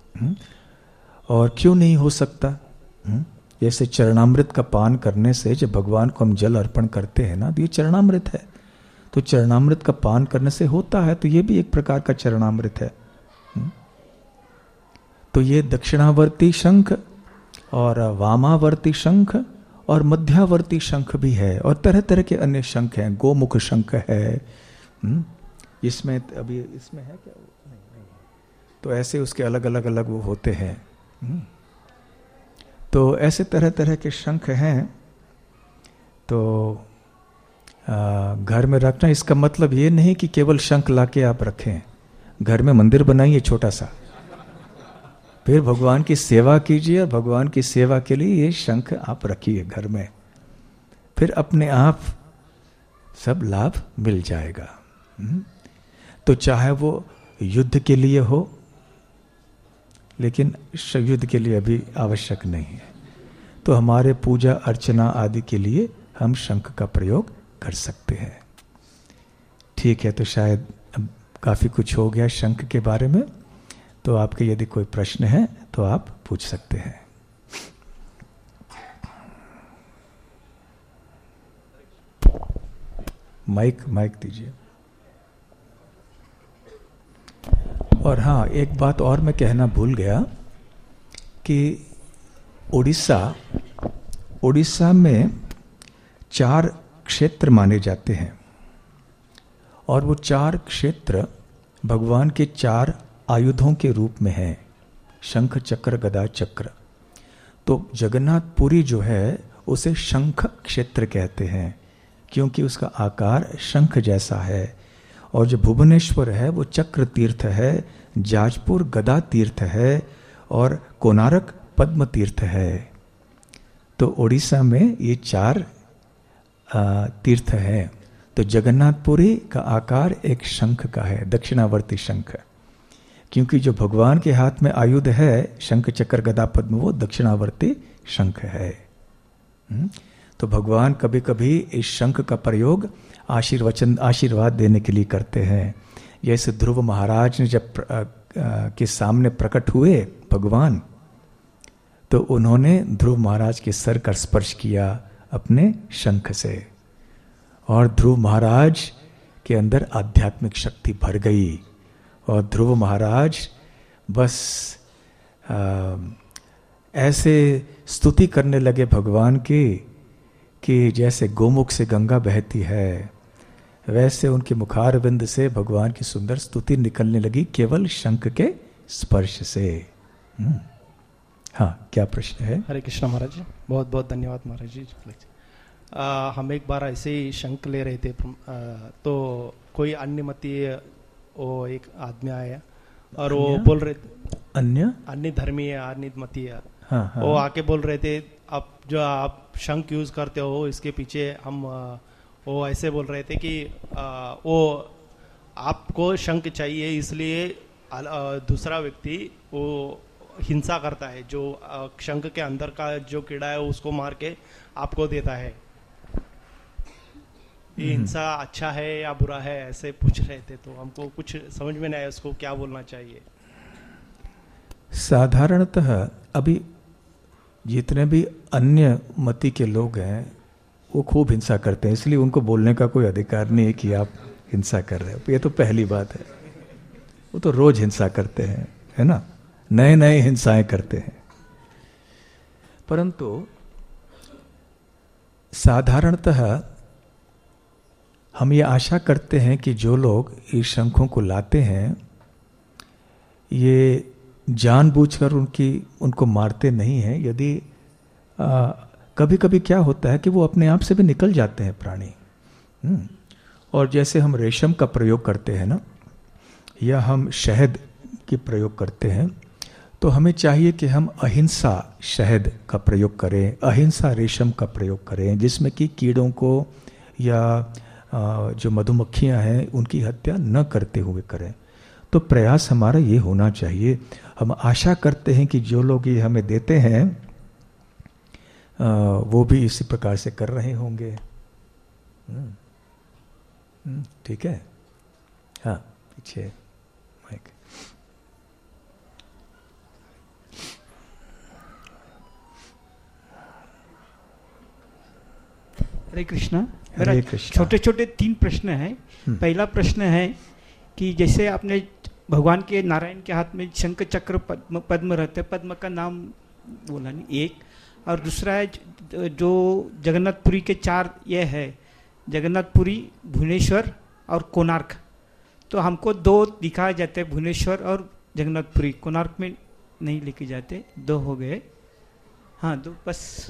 और क्यों नहीं हो सकता? जैसे चरणामृत का पान करने से जब भगवान को हम जल अर्पण करते हैं ना, तो ये चरणामृत है, तो चरणामृत का पान करने से होता है, तो ये भी एक प्रकार का चरणामृत है। तो ये दक्षिणावर्ती शंख और वामावर्ती शंख और मध्यावर्ती शंख भी है, और तरह तरह के अन्य शंख हैं। गोमुख शंख है, इसमें अभी इसमें है क्या? नहीं। तो ऐसे उसके अलग अलग वो होते हैं। तो ऐसे तरह तरह के शंख हैं। तो घर में रखना, इसका मतलब ये नहीं कि केवल शंख लाके आप रखें। घर में मंदिर बनाइए छोटा सा, फिर भगवान की सेवा कीजिए, और भगवान की सेवा के लिए ये शंख आप रखिए घर में, फिर अपने आप सब लाभ मिल जाएगा। तो चाहे वो युद्ध के लिए हो, लेकिन युद्ध के लिए अभी आवश्यक नहीं है, तो हमारे पूजा अर्चना आदि के लिए हम शंख का प्रयोग कर सकते हैं। ठीक है, तो शायद अब काफ़ी कुछ हो गया शंख के बारे में। तो आपके यदि कोई प्रश्न है तो आप पूछ सकते हैं। माइक दीजिए। और हाँ, एक बात और मैं कहना भूल गया कि उड़ीसा में 4 क्षेत्र माने जाते हैं, और वो 4 क्षेत्र भगवान के 4 आयुधों के रूप में हैं, शंख चक्र गदा चक्र। तो जगन्नाथपुरी जो है उसे शंख क्षेत्र कहते हैं, क्योंकि उसका आकार शंख जैसा है। और जो भुवनेश्वर है वो चक्र तीर्थ है, जाजपुर गदा तीर्थ है, और कोणार्क पद्म तीर्थ है। तो उड़ीसा में ये 4 तीर्थ हैं। तो जगन्नाथपुरी का आकार एक शंख का है, दक्षिणावर्ती शंख, क्योंकि जो भगवान के हाथ में आयुध है शंख चक्र गदा पद्म, वो दक्षिणावर्ती शंख है। तो भगवान कभी कभी इस शंख का प्रयोग आशीर्वाद देने के लिए करते हैं। जैसे ध्रुव महाराज ने जब के सामने प्रकट हुए भगवान, तो उन्होंने ध्रुव महाराज के सर का स्पर्श किया अपने शंख से, और ध्रुव महाराज के अंदर आध्यात्मिक शक्ति भर गई, और ध्रुव महाराज बस ऐसे स्तुति करने लगे भगवान की कि जैसे गोमुख से गंगा बहती है, वैसे उनके मुखारविंद से भगवान की सुंदर स्तुति निकलने लगी केवल शंख के स्पर्श से। हाँ, क्या प्रश्न है? हरे कृष्ण महाराज जी, बहुत बहुत धन्यवाद महाराज जी। हम एक बार ऐसे ही शंख ले रहे थे, तो कोई अन्य मती वो एक आदमी आया और वो बोल रहे थे, अन्य धर्मी है, अन्य मती है। हाँ। वो आके बोल रहे थे, आप शंख यूज करते हो, इसके पीछे हम वो ऐसे बोल रहे थे कि वो आपको शंख चाहिए, इसलिए दूसरा व्यक्ति वो हिंसा करता है, जो शंख के अंदर का जो कीड़ा है उसको मार के आपको देता है। ये हिंसा अच्छा है या बुरा है, ऐसे पूछ रहे थे। तो हमको कुछ समझ में नहीं आया उसको क्या बोलना चाहिए। साधारणतः अभी जितने भी अन्य मति के लोग हैं वो खूब हिंसा करते हैं, इसलिए उनको बोलने का कोई अधिकार नहीं है कि आप हिंसा कर रहे हो। ये तो पहली बात है, वो तो रोज हिंसा करते हैं, है ना, नए नए हिंसाएं करते हैं। परंतु साधारणतः हम ये आशा करते हैं कि जो लोग इस शंखों को लाते हैं, ये जानबूझकर उनको मारते नहीं हैं। यदि कभी कभी क्या होता है कि वो अपने आप से भी निकल जाते हैं प्राणी। और जैसे हम रेशम का प्रयोग करते हैं ना, या हम शहद की प्रयोग करते हैं, तो हमें चाहिए कि हम अहिंसा शहद का प्रयोग करें, अहिंसा रेशम का प्रयोग करें, जिसमें कि कीड़ों को या जो मधुमक्खियां हैं उनकी हत्या न करते हुए करें। तो प्रयास हमारा ये होना चाहिए। हम आशा करते हैं कि जो लोग ये हमें देते हैं वो भी इसी प्रकार से कर रहे होंगे। ठीक है। हाँ, पीछे माइक। हरे कृष्णा। मेरा छोटे छोटे 3 प्रश्न हैं। पहला प्रश्न है कि जैसे आपने भगवान के नारायण के हाथ में शंख चक्र पद्म रहते, पद्म का नाम बोला नहीं एक, और दूसरा है जो जगन्नाथपुरी के 4 ये है, जगन्नाथपुरी, भुवनेश्वर और कोणार्क। तो हमको 2 दिखाए जाते हैं, भुवनेश्वर और जगन्नाथपुरी, कोणार्क में नहीं लेके जाते। 2 हो गए। हाँ, 2 बस।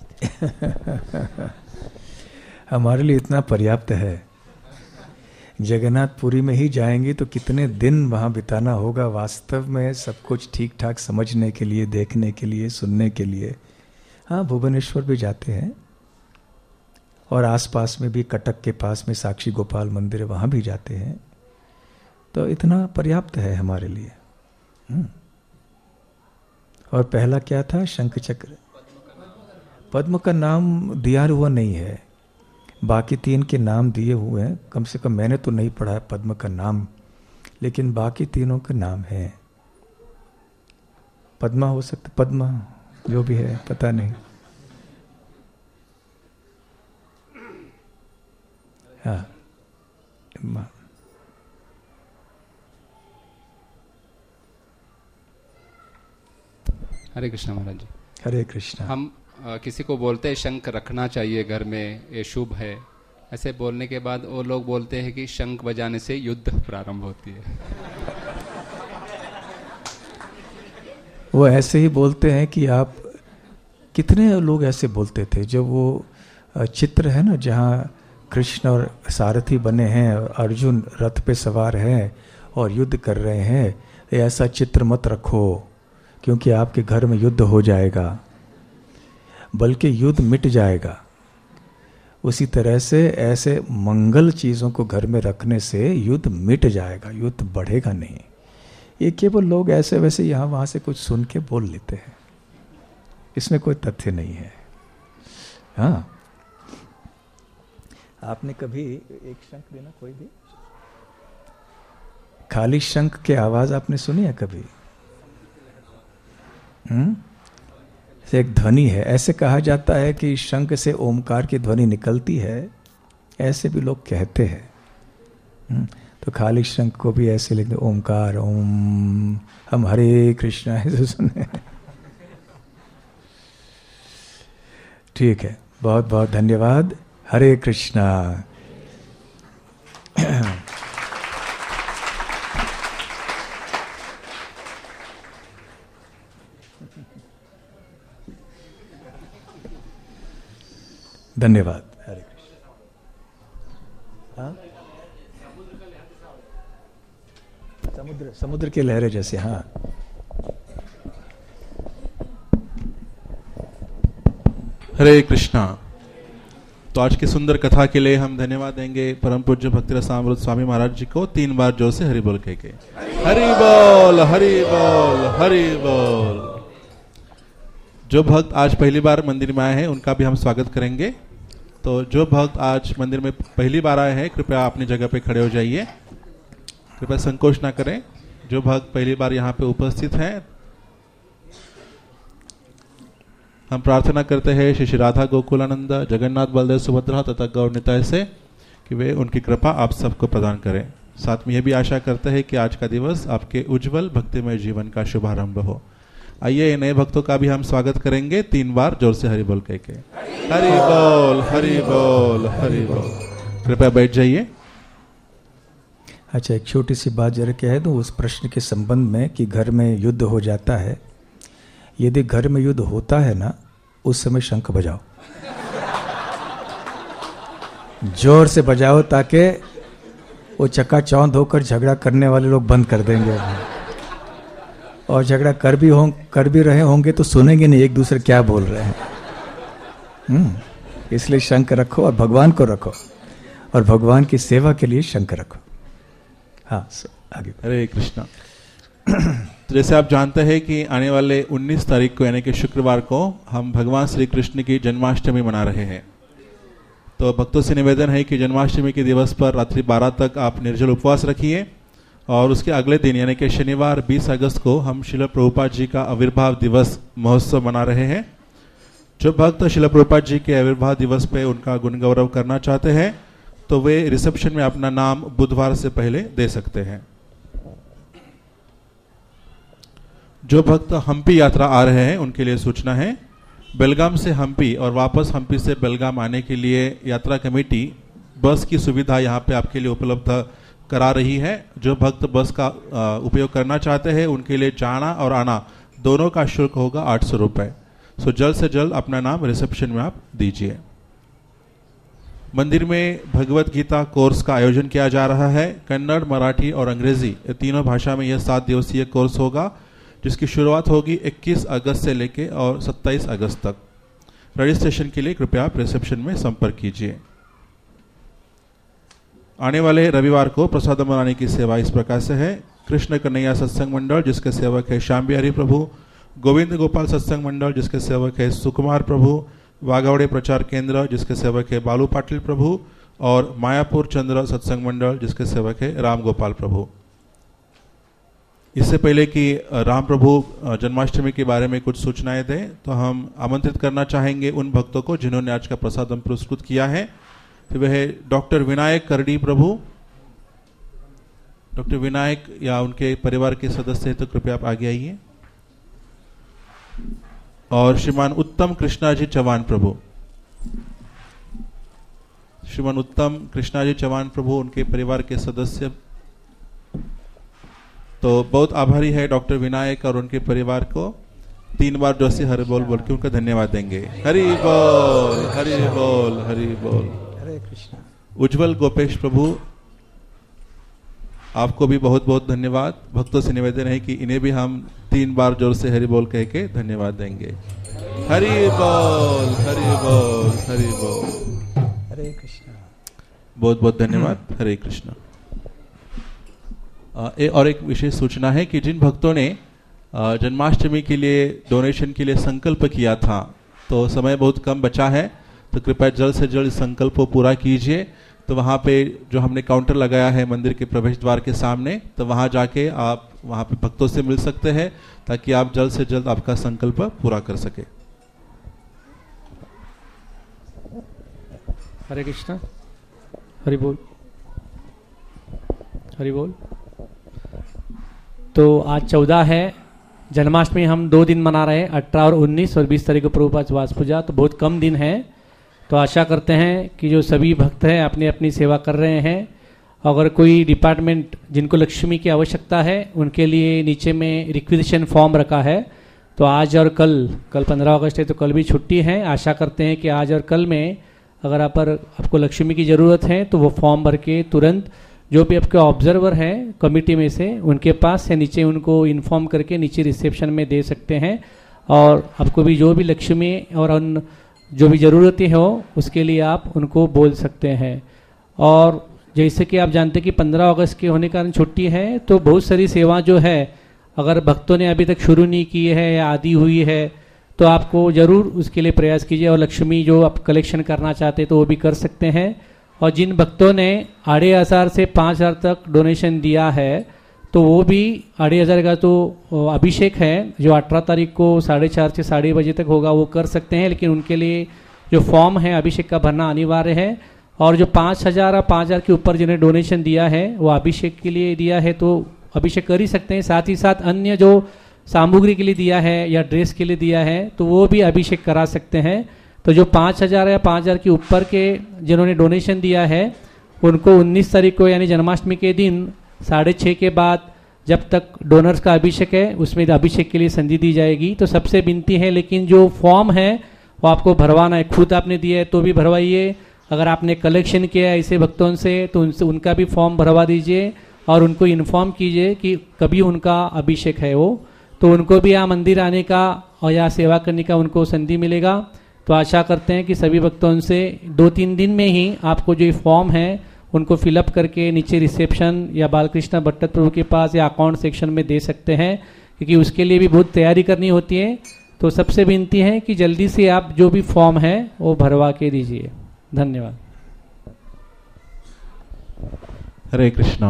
हमारे लिए इतना पर्याप्त है। जगन्नाथपुरी में ही जाएंगे तो कितने दिन वहाँ बिताना होगा वास्तव में, सब कुछ ठीक ठाक समझने के लिए, देखने के लिए, सुनने के लिए। हाँ, भुवनेश्वर भी जाते हैं, और आसपास में भी कटक के पास में साक्षी गोपाल मंदिर है, वहाँ भी जाते हैं। तो इतना पर्याप्त है हमारे लिए। और पहला क्या था? शंख चक्र। पद्म का नाम दिया हुआ नहीं है, बाकी 3 के नाम दिए हुए हैं। कम से कम मैंने तो नहीं पढ़ा है पद्म का नाम, लेकिन बाकी तीनों के नाम हैं। पद्मा हो सकता, पद्मा जो भी है, पता नहीं। हाँ, हरे कृष्णा महाराज जी। हरे कृष्णा। हम किसी को बोलते हैं शंख रखना चाहिए घर में, ये शुभ है, ऐसे बोलने के बाद वो लोग बोलते हैं कि शंख बजाने से युद्ध प्रारंभ होती है। वो ऐसे ही बोलते हैं कि आप, कितने लोग ऐसे बोलते थे जब वो चित्र है ना जहाँ कृष्ण और सारथी बने हैं और अर्जुन रथ पे सवार है और युद्ध कर रहे हैं, ऐसा चित्र मत रखो क्योंकि आपके घर में युद्ध हो जाएगा, बल्कि युद्ध मिट जाएगा। उसी तरह से ऐसे मंगल चीज़ों को घर में रखने से युद्ध मिट जाएगा, युद्ध बढ़ेगा नहीं। ये केवल लोग ऐसे वैसे यहाँ वहाँ से कुछ सुन के बोल लेते हैं, इसमें कोई तथ्य नहीं है। हाँ, आपने कभी एक शंख देना, कोई भी खाली शंख के आवाज आपने सुनी है कभी? एक ध्वनि है, ऐसे कहा जाता है कि शंख से ओमकार की ध्वनि निकलती है, ऐसे भी लोग कहते हैं। तो खाली शंख को भी ऐसे लिखते, ओमकार, ओम, हम हरे कृष्णा ऐसे सुने। ठीक है, बहुत बहुत धन्यवाद। हरे कृष्णा। धन्यवाद। हरे कृष्ण। हाँ, समुद्र के लहरें जैसे। हाँ, हरे कृष्णा। तो आज की सुंदर कथा के लिए हम धन्यवाद देंगे परम पूज्य भक्ति रसामृत स्वामी महाराज जी को 3 बार जोर से हरि बोल कह के। हरि बोल, हरि बोल, हरि बोल। जो भक्त आज पहली बार मंदिर में आए हैं उनका भी हम स्वागत करेंगे। तो जो भक्त आज मंदिर में पहली बार आए हैं कृपया अपनी जगह पे खड़े हो जाइए, कृपया संकोच ना करें। जो भक्त पहली बार यहाँ पे उपस्थित हैं, हम प्रार्थना करते हैं श्री श्री राधा गोकुलानंद, जगन्नाथ बलदेव सुभद्रा तथा गौर निताय से कि वे उनकी कृपा आप सबको प्रदान करें। साथ में यह भी आशा करते हैं कि आज का दिवस आपके उज्जवल भक्तिमय जीवन का शुभारंभ हो। आइए नए भक्तों का भी हम स्वागत करेंगे 3 बार जोर से हरि बोल कह के। हरि बोल, हरि बोल, हरि बोल। कृपया बैठ जाइए। अच्छा, एक छोटी सी बात जरा क्या है तो उस प्रश्न के संबंध में कि घर में युद्ध हो जाता है, यदि घर में युद्ध होता है ना, उस समय शंख बजाओ, जोर से बजाओ, ताकि वो चकाचौंध होकर झगड़ा करने वाले लोग बंद कर देंगे। और झगड़ा कर भी रहे होंगे तो सुनेंगे नहीं एक दूसरे क्या बोल रहे हैं। इसलिए शंख रखो और भगवान को रखो, और भगवान की सेवा के लिए शंख रखो। हाँ, आगे। हरे कृष्णा। तो जैसे आप जानते हैं कि आने वाले 19 तारीख को यानी कि शुक्रवार को हम भगवान श्री कृष्ण की जन्माष्टमी मना रहे हैं। तो भक्तों से निवेदन है कि जन्माष्टमी के दिवस पर रात्रि 12 तक आप निर्जल उपवास रखिए, और उसके अगले दिन यानी कि शनिवार 20 अगस्त को हम श्रील प्रभुपाद जी का आविर्भाव दिवस महोत्सव मना रहे हैं। जो भक्त श्रील प्रभुपाद जी के आविर्भाव दिवस पे उनका गुण गौरव करना चाहते हैं तो वे रिसेप्शन में अपना नाम बुधवार से पहले दे सकते हैं। जो भक्त हम्पी यात्रा आ रहे हैं उनके लिए सूचना है, बेलगाम से हम्पी और वापस हम्पी से बेलगाम आने के लिए यात्रा कमेटी बस की सुविधा यहाँ पे आपके लिए उपलब्ध करा रही है। जो भक्त बस का उपयोग करना चाहते हैं उनके लिए जाना और आना दोनों का शुल्क होगा 800 रुपये। सो जल्द से जल्द अपना नाम रिसेप्शन में आप दीजिए। मंदिर में भगवत गीता कोर्स का आयोजन किया जा रहा है। कन्नड़, मराठी और अंग्रेजी ये तीनों भाषा में यह 7 दिवसीय कोर्स होगा, जिसकी शुरुआत होगी 21 अगस्त से लेके और 27 अगस्त तक। रजिस्ट्रेशन के लिए कृपया आप रिसेप्शन में संपर्क कीजिए। आने वाले रविवार को प्रसाद बनाने की सेवा इस प्रकार से है। कृष्ण कन्हैया सत्संग मंडल जिसके सेवक है श्याम बिहारी प्रभु, गोविंद गोपाल सत्संग मंडल जिसके सेवक है सुकुमार प्रभु, वाघावड़े प्रचार केंद्र जिसके सेवक है बालू पाटिल प्रभु, और मायापुर चंद्र सत्संग मंडल जिसके सेवक है राम गोपाल प्रभु। इससे पहले कि राम प्रभु जन्माष्टमी के बारे में कुछ सूचनाएं दें तो हम आमंत्रित करना चाहेंगे उन भक्तों को जिन्होंने आज का प्रसादम पुरस्कृत किया है। तो वह डॉक्टर विनायक करडी प्रभु, डॉक्टर विनायक या उनके परिवार के सदस्य तो कृपया आप आगे आइए। और श्रीमान उत्तम कृष्णाजी चौहान प्रभु, श्रीमान उत्तम कृष्णाजी चौहान प्रभु उनके परिवार के सदस्य। तो बहुत आभारी है डॉक्टर विनायक और उनके परिवार को। 3 बार जोशी हरि बोल बोल के उनका धन्यवाद देंगे। हरि बोल, हरि बोल, हरि बोल। हरे कृष्ण। उज्जवल गोपेश प्रभु, आपको भी बहुत बहुत धन्यवाद। भक्तों से निवेदन है कि इन्हें भी हम 3 बार जोर से हरि बोल कह के धन्यवाद देंगे। हरि बोल, हरि बोल, हरि बोल। हरे कृष्ण। बहुत बहुत धन्यवाद। हरे कृष्ण। और एक विशेष सूचना है कि जिन भक्तों ने जन्माष्टमी के लिए डोनेशन के लिए संकल्प किया था तो समय बहुत कम बचा है, तो कृपया जल्द से जल्द संकल्प को पूरा कीजिए। तो वहाँ पे जो हमने काउंटर लगाया है मंदिर के प्रवेश द्वार के सामने, तो वहाँ जाके आप वहाँ पे भक्तों से मिल सकते हैं ताकि आप जल्द से जल्द आपका संकल्प पूरा कर सके। हरे कृष्णा। हरि बोल, हरि बोल। तो आज 14 है जन्माष्टमी, हम 2 दिन मना रहे हैं, 18 और 19 और 20 तारीख को प्रभुपाद वास पूजा, तो बहुत कम दिन है। तो आशा करते हैं कि जो सभी भक्त हैं अपनी अपनी सेवा कर रहे हैं। अगर कोई डिपार्टमेंट जिनको लक्ष्मी की आवश्यकता है उनके लिए नीचे में रिक्वेजिशन फॉर्म रखा है। तो आज और कल 15 अगस्त है तो कल भी छुट्टी है। आशा करते हैं कि आज और कल में अगर आपको लक्ष्मी की ज़रूरत है तो वो फॉर्म भर के तुरंत जो भी आपके ऑब्जर्वर हैं कमेटी में से उनके पास से नीचे उनको इन्फॉर्म करके नीचे रिसेप्शन में दे सकते हैं। और आपको भी जो भी लक्ष्मी और उन जो भी ज़रूरतें हो उसके लिए आप उनको बोल सकते हैं। और जैसे कि आप जानते हैं कि 15 अगस्त के होने के कारण छुट्टी है, तो बहुत सारी सेवा जो है अगर भक्तों ने अभी तक शुरू नहीं की है या आदि हुई है तो आपको ज़रूर उसके लिए प्रयास कीजिए। और लक्ष्मी जो आप कलेक्शन करना चाहते हैं तो वो भी कर सकते हैं। और जिन भक्तों ने 2500 से 5000 तक डोनेशन दिया है तो वो भी 2500 का तो अभिषेक है जो 18 तारीख को 4:30 से 6:30 बजे तक होगा, वो कर सकते हैं। लेकिन उनके लिए जो फॉर्म है अभिषेक का भरना अनिवार्य है। और जो 5000 और 5000 के ऊपर जिन्हें डोनेशन दिया है वो अभिषेक के लिए दिया है तो अभिषेक कर ही सकते हैं। साथ ही साथ अन्य जो सामग्री के लिए दिया है या ड्रेस के लिए दिया है तो वो भी अभिषेक करा सकते हैं। तो जो 5000 या 5000 के ऊपर के जिन्होंने डोनेशन दिया है उनको 19 तारीख को यानी जन्माष्टमी के दिन 6:30 के बाद जब तक डोनर्स का अभिषेक है उसमें अभिषेक के लिए संधि दी जाएगी। तो सबसे विनती है, लेकिन जो फॉर्म है वो आपको भरवाना है, खुद आपने दिया है तो भी भरवाइए, अगर आपने कलेक्शन किया है ऐसे भक्तों से तो उनका भी फॉर्म भरवा दीजिए और उनको इन्फॉर्म कीजिए कि कभी उनका अभिषेक है वो, तो उनको भी यहाँ मंदिर आने का और यहाँ सेवा करने का उनको संधि मिलेगा। तो आशा करते हैं कि सभी भक्तों से 2-3 दिन में ही आपको जो फॉर्म है उनको फिलअप करके नीचे रिसेप्शन या बालकृष्ण भट्ट प्रभु के पास या अकाउंट सेक्शन में दे सकते हैं, क्योंकि उसके लिए भी बहुत तैयारी करनी होती है। तो सबसे विनती है कि जल्दी से आप जो भी फॉर्म है वो भरवा के दीजिए। धन्यवाद। हरे कृष्णा।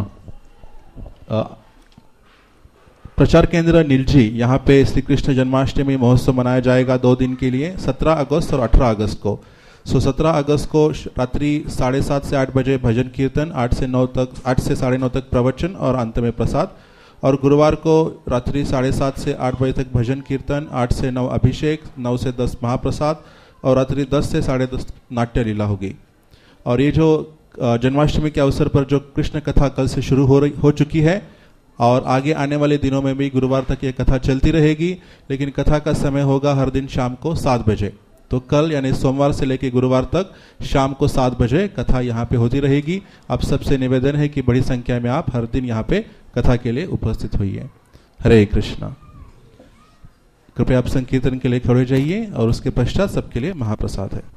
प्रचार केंद्र नीलजी, यहाँ पे श्री कृष्ण जन्माष्टमी महोत्सव मनाया जाएगा 2 दिन के लिए, 17 अगस्त और 18 अगस्त को। 17 अगस्त को रात्रि 7:30 से 8 बजे भजन कीर्तन, 8 से 9:30 तक प्रवचन और अंत में प्रसाद। और गुरुवार को रात्रि 7:30 से 8 बजे तक भजन कीर्तन, 8 से 9 अभिषेक, 9 से 10 महाप्रसाद और रात्रि 10 से 10:30 नाट्य लीला होगी। और ये जो जन्माष्टमी के अवसर पर जो कृष्ण कथा कल से शुरू हो चुकी है और आगे आने वाले दिनों में भी गुरुवार तक ये कथा चलती रहेगी, लेकिन कथा का समय होगा हर दिन शाम को 7 बजे। तो कल यानी सोमवार से लेकर गुरुवार तक शाम को 7 बजे कथा यहाँ पे होती रहेगी। आप सबसे निवेदन है कि बड़ी संख्या में आप हर दिन यहाँ पे कथा के लिए उपस्थित होइए। हरे कृष्णा। कृपया आप संकीर्तन के लिए खड़े जाइए और उसके पश्चात सबके लिए महाप्रसाद है।